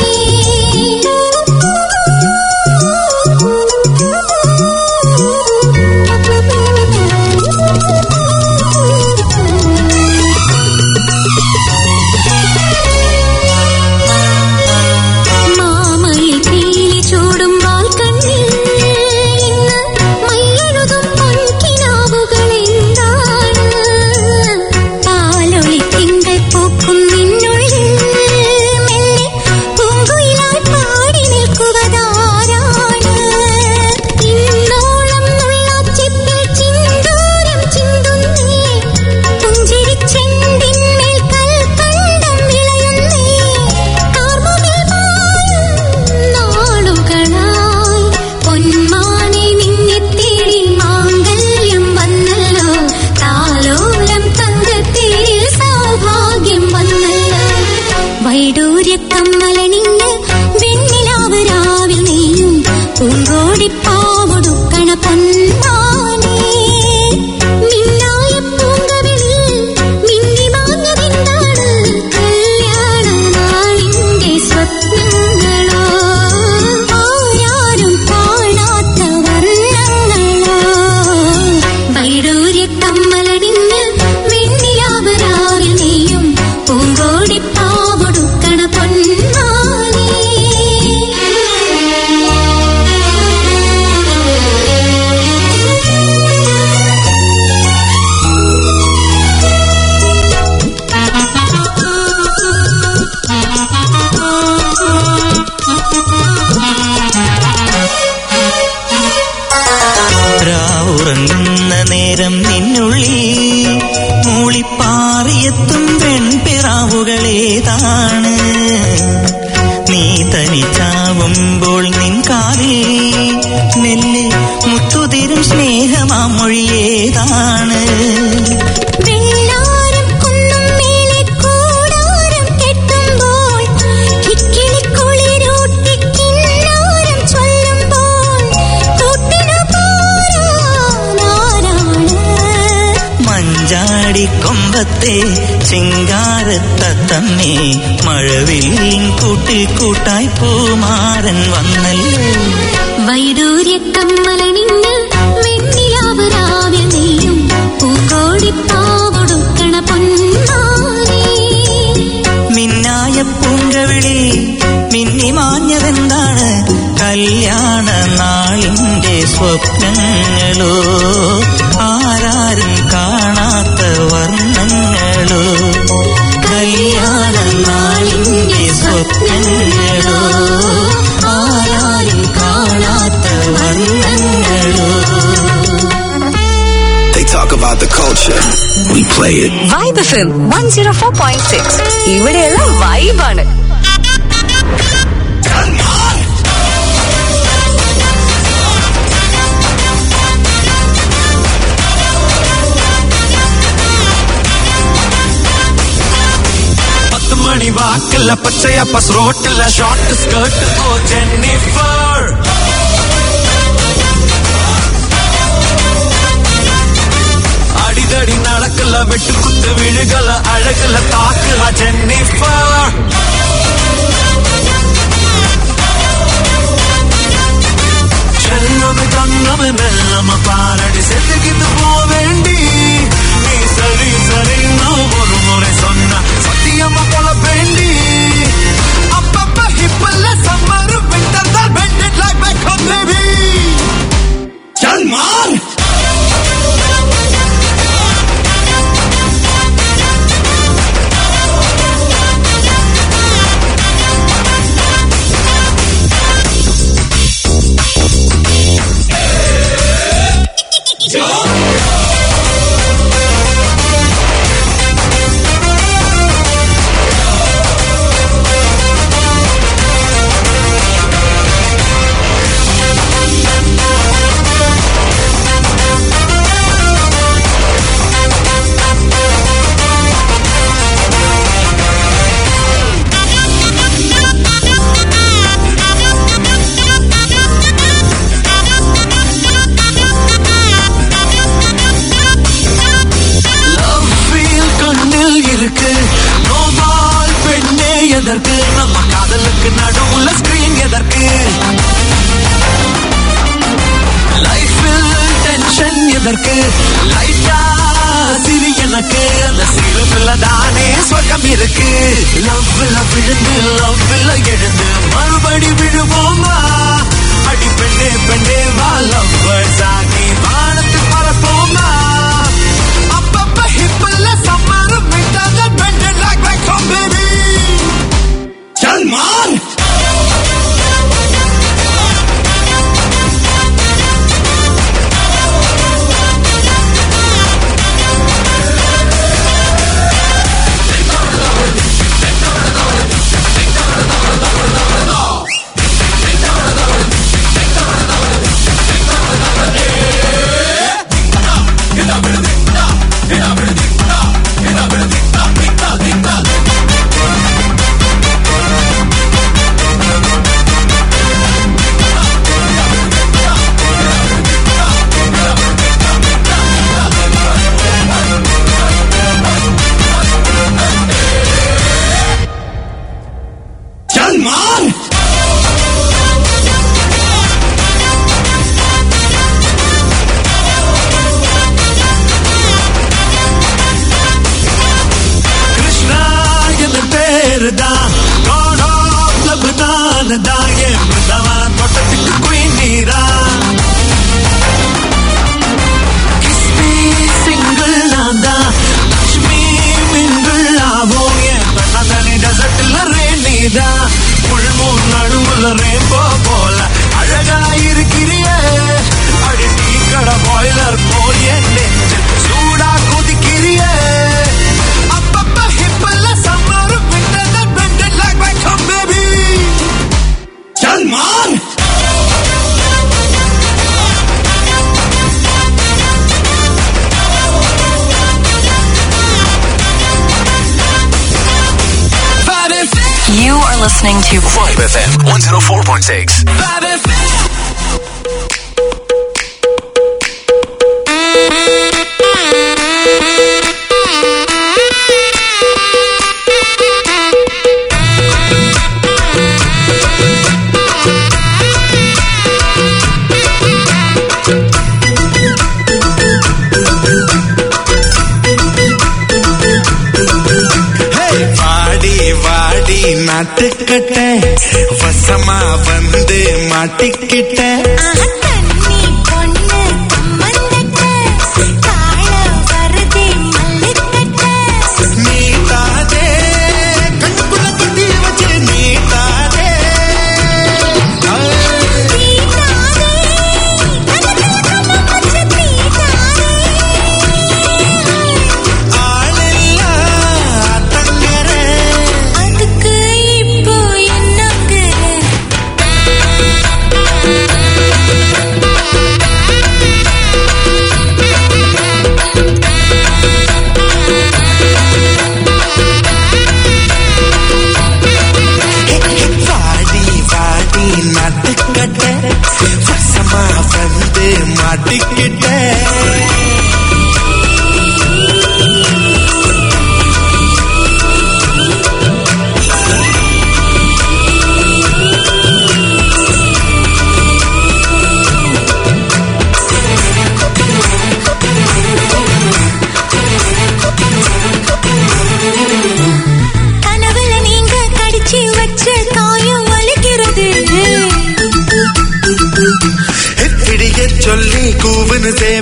മാമയിൽ പീലി ചൂടുമ്പോൾ കണ്ണിൽ ഇന്ന് മയ്യെഴുതും പൊൻകിനാവുകൾ എന്താണ് പാലൊളി തിങ്കൾ പൂക്കും നിന്നുള്ളിൽ മെല്ലെ പൂങ്കുയിലായി പാടി നിൽക്കുവതാരാണ് ഇന്നോളം നുള്ളാച്ചിപ്പിൽ ചിന്തൂരം ചിന്തുന്നേ പുഞ്ചിരിച്ചെണ്ടിന്മേൽ കൽക്കണ്ടം വിളയുന്നേ കാർമുകിൽ നാളുകളായി പൊന്മാനെ നിന്നെ തേടി മാംഗല്യം വന്നല്ലോ താലോലം തങ്കത്തേരിൽ സൗഭാഗ്യം വന്നല്ലോ വൈഡൂര്യ കമ്മലണിഞ്ഞ് വെണ്ണിലാവരാവിൽ നെയ്യും പൂങ്കോടിപ്പാവൊടുക്കണ പൊന്മാനേ മിന്നായ പൂങ്കവിളിൽ മിന്നി മാഞ്ഞതെന്താണ് കല്യാണ നാളിന്റെ സ്വപ്നങ്ങളോ ആരാരും കാണാത്ത വർണ്ണങ്ങളോ വൈഡൂര്യ കമ്മലണിഞ്ഞ് വെണ്ണിലാവരാവിൽ നെയ്യും പൂങ്കോടിപ്പാവൊടുക്കണ പൊന്മാനേ രാവുറങ്ങുന്ന നേരം നിന്നുള്ളിൽ മൂളിപ്പാറിയെത്തും പെൺപിറാവുകളേതാണ് നീ തനിച്ചാവുമ്പോൾ നിൻ കാതിൽ മെല്ലെ മുത്തുതിരും സ്നേഹമാം മൊഴിയേതാണ് വെള്ളാരം കുന്നും മേലെ കൂടാരം കെട്ടുമ്പോൾ കിക്കിളിക്കുളിരൂട്ടി കിന്നാരം ചൊല്ലുമ്പോൾ തൊട്ടിനു പോരാനാരാണ് മഞ്ചാടിക്കൊമ്പത്തെ ചിങ്കാരത്തത്തമ്മേ മഴവില്ലിൻ കൂട്ടിൽ കൂട്ടായി പൂമാരൻ വന്നല്ലോ വൈഡൂര്യ കമ്മലണിഞ്ഞ് വെണ്ണിലാവരാവിൽ നെയ്യും പൂങ്കോടിപ്പാവൊടുക്കണ പൊന്മാനേ മിന്നായ പൂങ്കവിളി മിന്നി മാഞ്ഞതെന്താണ് കല്യാണ നാളിന്റെ സ്വപ്നങ്ങളോ ആരാരും കാണാത്ത വർണ്ണങ്ങളോ കല്യാണ നാളിന്റെ സ്വപ്നങ്ങളോ ആരാരും കാണാത്ത വർണ്ണങ്ങളോ They talk about the culture. We play it. Vibe FM 104.6. ഇവിടെയെല്ലാം വൈബാണ്. മണി വാക്കില്ല പച്ചയപ്പ സ്രോട്ടില്ല ഷോർട്ട് സ്കേർട്ട് ഓ ജെന്നിഫർ അടിതടി നടക്ക நடக்கல வெட்டு குத்து விழுகல அழகல தாக்குல ஜென்னிஃபர் செல்லமே தங்கமே மெல்லம பாரடி செத்துக்கிட்டு போவேண்டி நீ சரி சரி நான் ஒரு முறை சொன்ன சத்தியமா போல வேண்டி அப்பப்ப ஹிப்பல்ல சம்மர் விண்டர் தான் பெண்டட் லைக் மை கம் பேபி चल मार நம்ம காதலுக்கு நடுவுல ஸ்கிரீன் எதற்கு லைஃபில் டென்ஷன் எதற்கு லைட்டா சிரி எனக்கு அந்த சிரிப்புல தானே சொர்க்கம் இருக்கு லவ்ல விழுந்து லவ்ல எழுந்து மறுபடி விழுவோமா அடி பெண்ணே பெண்ணே வா லவ்வர்ஸ் ஆகி வானத்து பறப்போமா அப்பப்ப ஹிப்பல்ல சம்மர் விட்டாத பெண்டட் லைக் மை கம் பேபி चल मार You are listening to Vibe FM 104.6. Vibe FM. நாட்டுக்கட்ட வசமா வந்து மாட்டிக்கிட்ட நீட்டாதே கண்ணுக்குள்ள கட்டி வச்சு நீட்டாதே ஆளில்லா தங்கர அதுக்கு இப்போ என்னங்க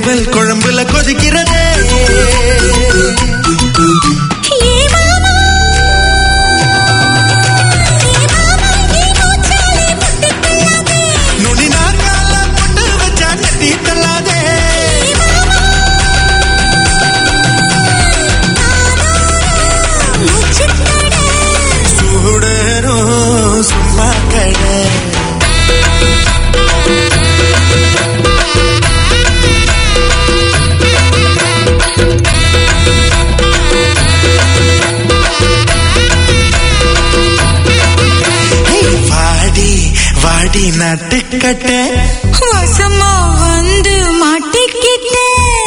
சேவல் குழம்புல கொதிக்கிறதே. நுனி நாக்கால புட்டு வச்சா கட்டி தள்ளாதே. சூடரோ சும்மா கடை. வாடி நட்டுக்கட்ட வசமா வந்து மாட்டிக்கிட்டே.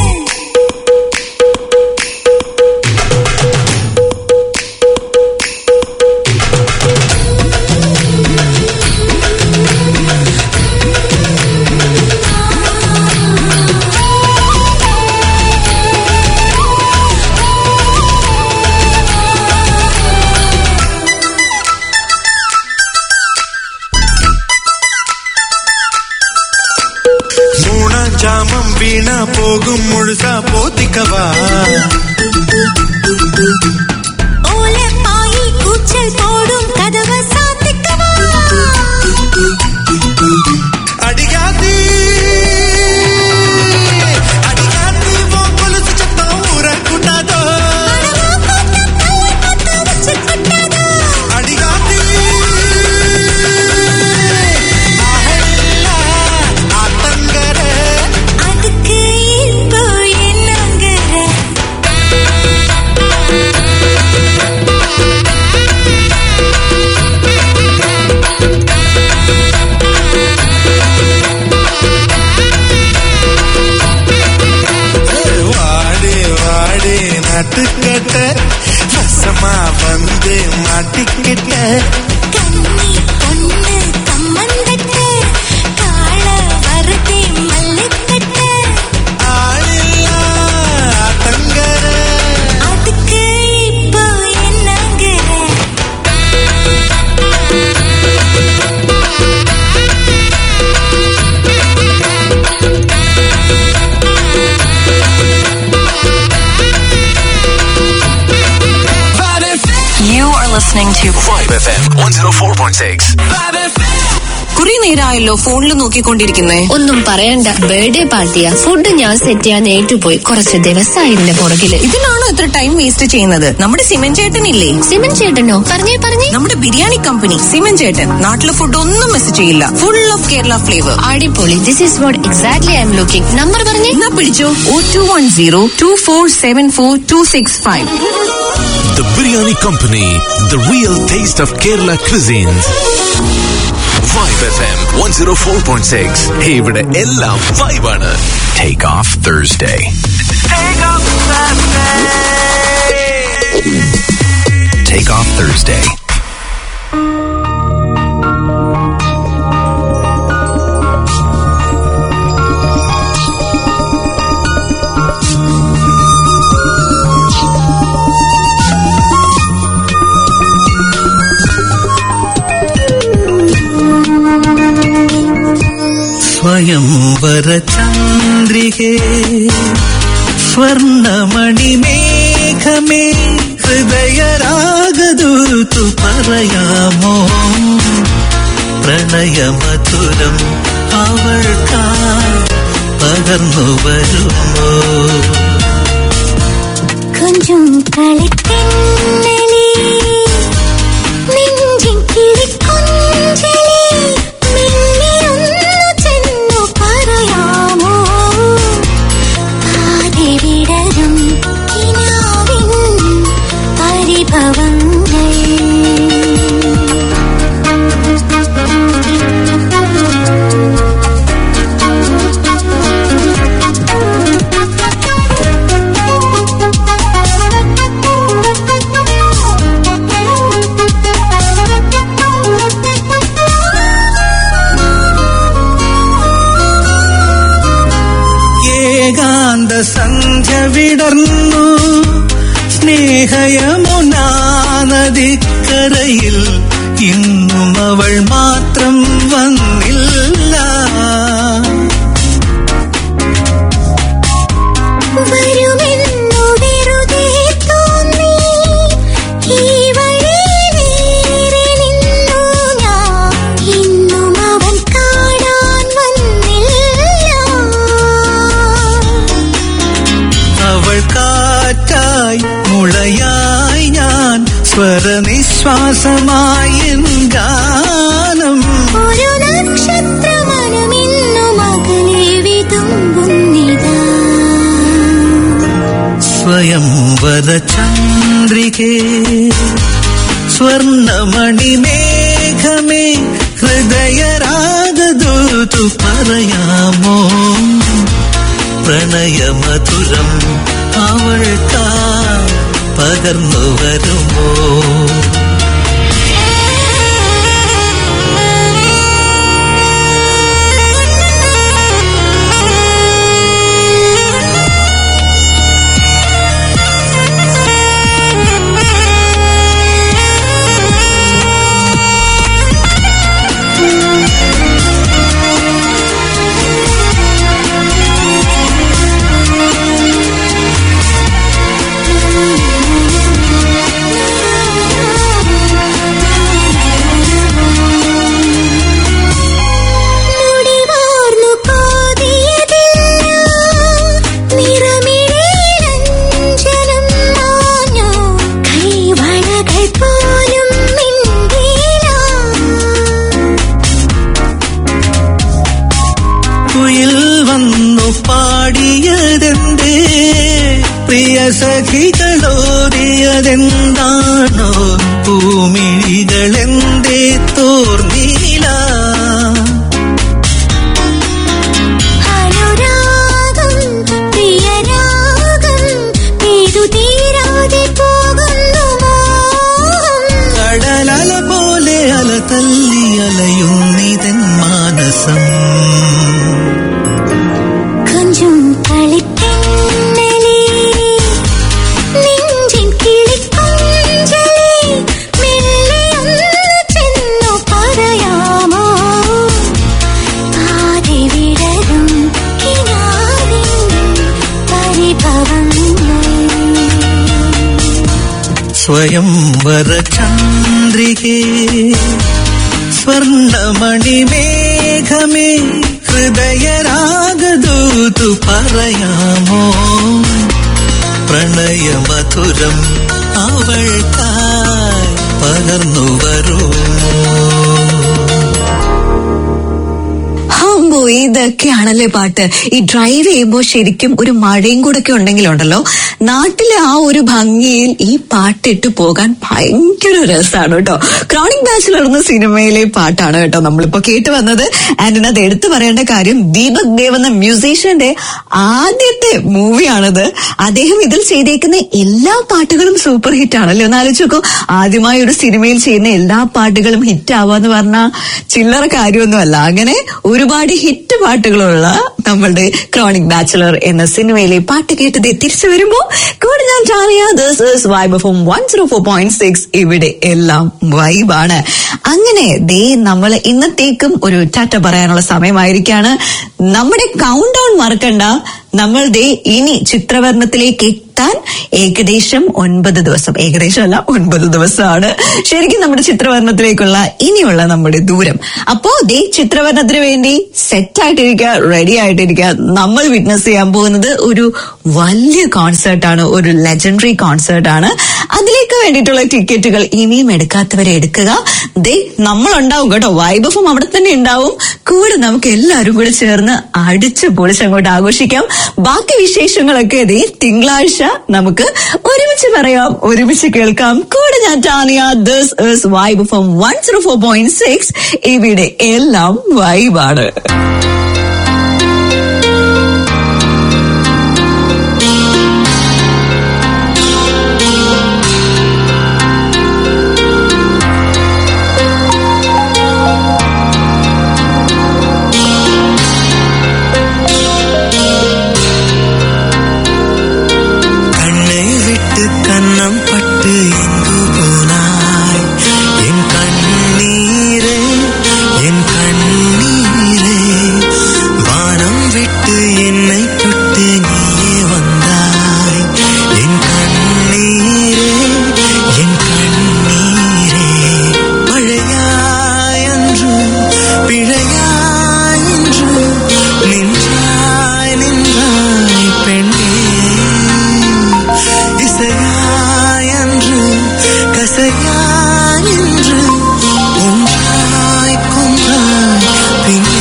ஜாமம் வீணா போகும் முழுசா போத்திக்கவா. ஓல பாயி கூச்சல் போடும் கதவை சாத்திக்கவா. அடிகாத்தி அடிகாத்தி கொலுசு சத்தம் ஊர கூட்டாதோ. அடிகாத்தி ஆத்தங்கர அதுக்கு இப்போ என்னங்கற. வாடி வாடி நட்டுக்கட்ட வசமா வந்து மாட்டிக்கிட்ட. கண்ணி பொண்ணு கம்மந்தட்ட காள வரதே மல்லுக்கட்ட. ஆளில்லா ஆத்தங்கர அதுக்கு இப்போ என்னங்கற. You are listening to 5FM 104.6. കുറെ നേരമായല്ലോ ഫോണിൽ നോക്കിക്കൊണ്ടിരിക്കുന്നേ. ഒന്നും പറയണ്ട, ബർത്ത്ഡേ പാർട്ടിയാ. ഫുഡ് ഞാൻ സെറ്റ് ചെയ്യാൻ ഏറ്റുപോയി. കുറച്ച് ദിവസമായി ഇതിന്റെ പുറകില്. ഇതിനാണോ ഇത്ര ടൈം വേസ്റ്റ് ചെയ്യുന്നത്? നമ്മുടെ സിമൻ ചേട്ടനില്ലേ? സിമൻ ചേട്ടനോ? പറഞ്ഞേ. നമ്മുടെ ബിരിയാണി കമ്പനി സിമൻ ചേട്ടൻ നാട്ടിലെ ഫുഡ് ഒന്നും മിസ് ചെയ്യില്ല. Full of Kerala flavour. അടിപൊളി. This is what exactly I'm looking. Number പറഞ്ഞേ. എന്നാ പിടിച്ചോ. 021024742665. The Biryani Company, the real taste of Kerala cuisines. 5FM 104.6. ഇവിടെ എല്ലാം വൈബാണ്. Take off Thursday. Take off Thursday. സ്വയംവര ചന്ദ്രികേ സ്വർണമണി മേഘമേ ഹൃദയരാഗദൂതു പറയാമോ പ്രണയമധുരം അവൾക്കായി പകർന്നു വരുമോ കൊഞ്ചും കളിത്തെന്നലേ നെഞ്ചിൻ കിളിക്കൊഞ്ചലേ മിന്നിയൊന്നു ചെന്നു പറയാമോ പാതി വിടരും കിനാവിൻ പരിഭവങ്ങൾ സന്ധ്യ വിടർന്നു സ്നേഹയമുനാ നദിക്കരയിൽ ഇന്നും അവൾ മാത്രം വന്നില്ല സ്വരനിശ്വാസമായ ഗാനം ഒരു നക്ഷത്രമനമിന്നും അകലെ വിതുമ്പുന്നിതാ സ്വയംവര ചന്ദ്രികേ സ്വർണമണിമേഘമേ ഹൃദയരാഗദൂതു പറയാമോ പ്രണയമധുരം അവൾക്കാ പകർന്നു വരുമോ സഖികളോറിയതെന്താണോ ഭൂമിഴികളെന്തേ തോർന്നീല അനുരാഗം പ്രിയരാഗം പേരു തീരാതെ പോകുന്നു കടലല പോലെ അല തല്ലി അലയുന്നിതൻ മാനസം കൊഞ്ചും കളിത്തെന്നലേ നെഞ്ചിൻ കിളിക്കൊഞ്ചലേ മെല്ലെയൊന്നു ചെന്നു പറയാമോ പാതി വിടരും കിനാവിൻ പരിഭവങ്ങൾ സ്വയംവര ചന്ദ്രികേ സ്വർണമണിമേഘമേ ഹൃദയരാഗദൂതു പറയാമോ പ്രണയമധുരം അവൾക്കായി പകർന്നു വരുമോ ഹംബോ ഇതൊക്കെയാണല്ലേ പാട്ട്. ഈ ഡ്രൈവ് ചെയ്യുമ്പോൾ ശരിക്കും ഒരു മഴയും കൂടെ ഒക്കെ ഉണ്ടെങ്കിലുണ്ടല്ലോ നാട്ടിലെ ആ ഒരു ഭംഗിയിൽ ഈ പാട്ടിട്ട് പോകാൻ ഭയങ്കര രസമാണ് കേട്ടോ. ക്രോണിക് ബാച്ചിലർ എന്ന സിനിമയിലെ പാട്ടാണ് കേട്ടോ നമ്മളിപ്പോ കേട്ട് വന്നത്. ആൻഡ് അത് എടുത്തു പറയേണ്ട കാര്യം ദീപക് ദേവ് എന്ന മ്യൂസീഷ്യന്റെ ആദ്യത്തെ മൂവിയാണിത്. അദ്ദേഹം ഇതിൽ ചെയ്തേക്കുന്ന എല്ലാ പാട്ടുകളും സൂപ്പർ ഹിറ്റ് ആണല്ലോ. ഒന്ന് ആലോചിച്ച് നോക്കൂ, ആദ്യമായി ഒരു സിനിമയിൽ ചെയ്യുന്ന എല്ലാ പാട്ടുകളും ഹിറ്റ് ആവാന്ന് പറഞ്ഞാൽ ചില്ലറ കാര്യമൊന്നുമല്ല. അങ്ങനെ ഒരുപാട് ഹിറ്റ് പാട്ടുകളുള്ള നമ്മളുടെ ക്രോണിക് ബാച്ചിലർ എന്ന സിനിമയിലെ പാട്ട് കേട്ടത് തിരിച്ചു വരുമ്പോ കൂടെ ഞാൻ Tanya. This is vibe FM 104.6. ഇവിടെ എല്ലാം വൈബാണ്. അങ്ങനെ ദേ നമ്മൾ ഇന്നത്തേക്കും ഒരു ടാറ്റ പറയാനുള്ള സമയമായിരിക്കാണ്. നമ്മുടെ കൗണ്ട് ഡൗൺ മറക്കണ്ട. നമ്മൾ ദേ ഇനി ചിത്രവർണ്ണത്തിലേക്ക് എത്താൻ ഏകദേശം 9 ദിവസം, ഏകദേശമല്ല 9 ദിവസമാണ് ശരിക്കും നമ്മുടെ ചിത്രവർണ്ണത്തിലേക്കുള്ള ഇനിയുള്ള നമ്മുടെ ദൂരം. അപ്പോ ദേ ചിത്രവർണ്ണത്തിന് വേണ്ടി സെറ്റ് ആയിട്ടിരിക്കുക, റെഡി ആയിട്ടിരിക്കുക. നമ്മൾ വിറ്റ്നസ് ചെയ്യാൻ പോകുന്നത് ഒരു വലിയ കോൺസേർട്ടാണ്, ഒരു ലെജൻഡറി കോൺസേർട്ടാണ്. അതിലേക്ക് വേണ്ടിയിട്ടുള്ള ടിക്കറ്റുകൾ ഇനിയും എടുക്കാത്തവരെ എടുക്കുക. ദേ നമ്മളുണ്ടാവും കേട്ടോ, വൈബ് FM അവിടെ തന്നെ ഉണ്ടാവും. കൂടെ നമുക്ക് എല്ലാവരും കൂടെ ചേർന്ന് അടിച്ച് പൊളിച്ചങ്ങോട്ട് ആഘോഷിക്കാം. ബാക്കി വിശേഷങ്ങളൊക്കെ ദേ തിങ്കളാഴ്ച നമുക്ക് ഒരുമിച്ച് പറയാം, ഒരുമിച്ച് കേൾക്കാം. കൂടെ ഞാൻ Tanya. This is vibe FM 104.6. ഇവിടെ എല്ലാം വൈബാണ്. എൻ കണ്ണീരേ இசையாய் என்று ஒன்றாய் கொன்றாய் பின்னே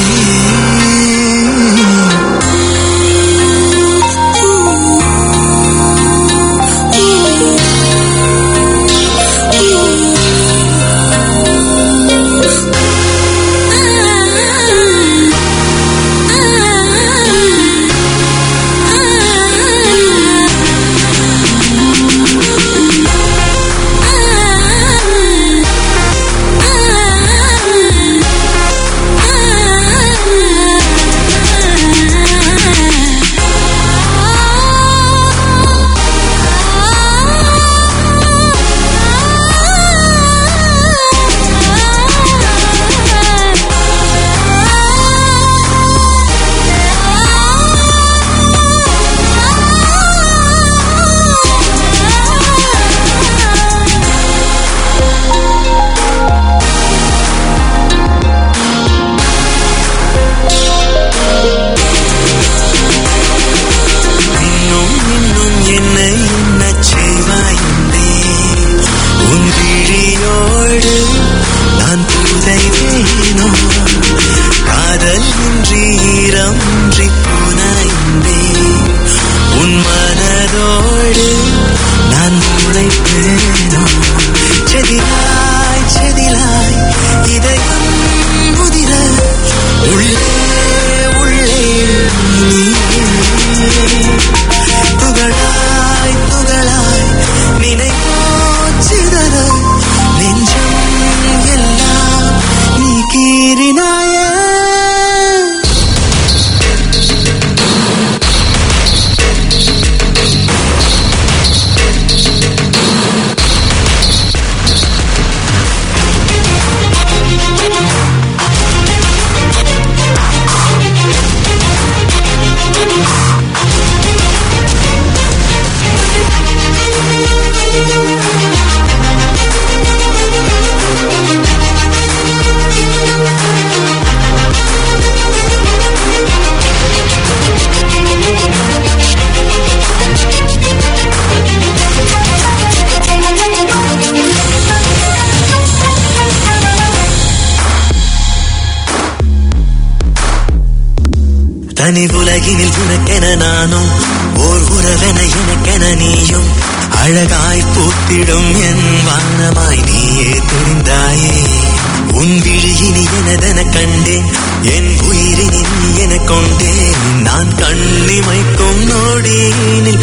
தனி உலகினில் உனக்கென நானும் ஓர் உறவென எனக்கென நீயும் அழகாய் பூத்திடும் என் வானமாய் நீயே தெரிந்தாயே உன் விழியினி எனதென கண்டேன் என் உயிரினி நீ என கொண்டேன் நான் கண்ணிமைக்கும் நொடியினில்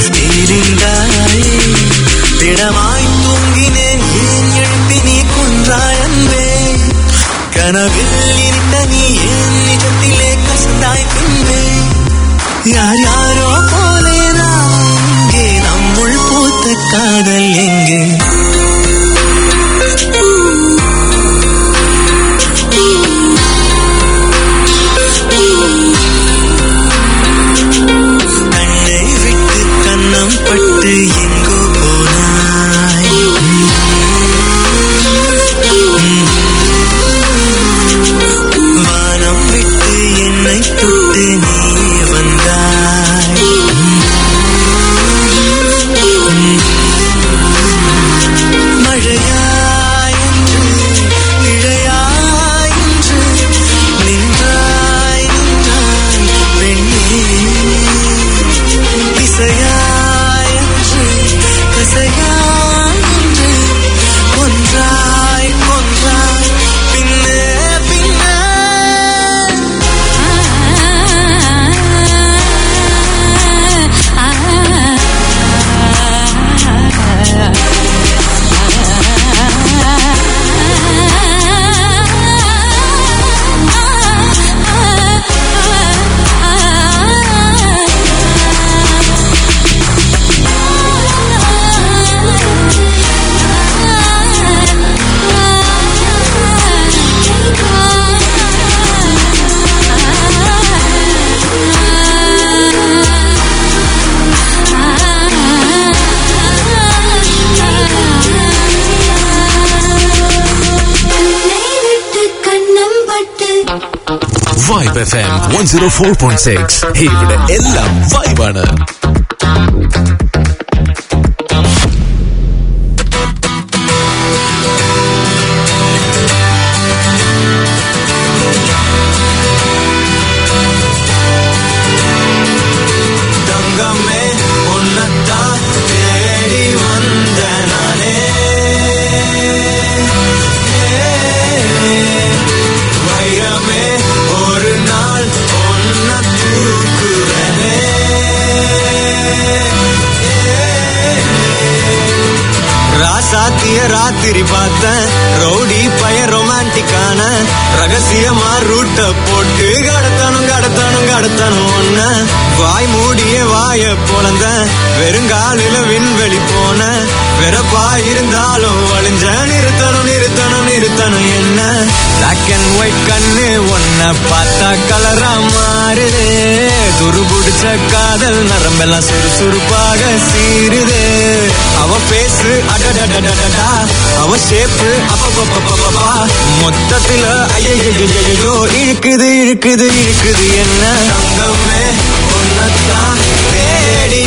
தெரிந்தாயே திடமாய் தூங்கினேன் ஏன் எழுப்பி நீ கொன்றாய் அன்பே கனவில் இருந்த நீ என் நிஜத்திலே கசந்தாய் பின்பே யார் யாரோ போலே நான் இங்கே நம்முள் பூத்த காதல் எங்கே கண்ணை விட்டு கண்ணம் பட்டு எங்கோ போனாய் வானம் விட்டு என்னை தொட்டு நீ வந்தாய் மழையாய் என்று இழையாய் என்று நின்றாய் நின்றாய் பெண்ணே இசையாய் என்று கசையாய் என்று கொன்றாய் கொன்றாய் பின்னே பின்னே Vibe FM 104.6 ഇവിടെ എല്ലാം വൈബാണ്. ராத்திய ராத்திரி பார்த்தேன் ரவுடி பய ரொமான்டிக்கான ரகசியமா ரூட்ட போட்டு கடத்தணும் ஒன்ன வாய் மூடிய வாய பொழந்த வெறுங்காலில விண்வெளி போன வெறப்பா இருந்தாலும் வழிஞ்ச நிறுத்தணும் என்ன பிளாக் அண்ட் ஒயிட் கண்ணு ஒன்ன பார்த்தா கலரா மாறுது துருபுடிச்ச காதல் நரம்பெல்லாம் சுறுசுறுப்பாக சீருது அவ பேசு அடடடடடா அவ ஷேப்பு அப்பப்பப்பப்பப்பா மொத்தத்துல ஐயோ இழுக்குது என்ன தங்கமே ஒன்னத்தான் தேடி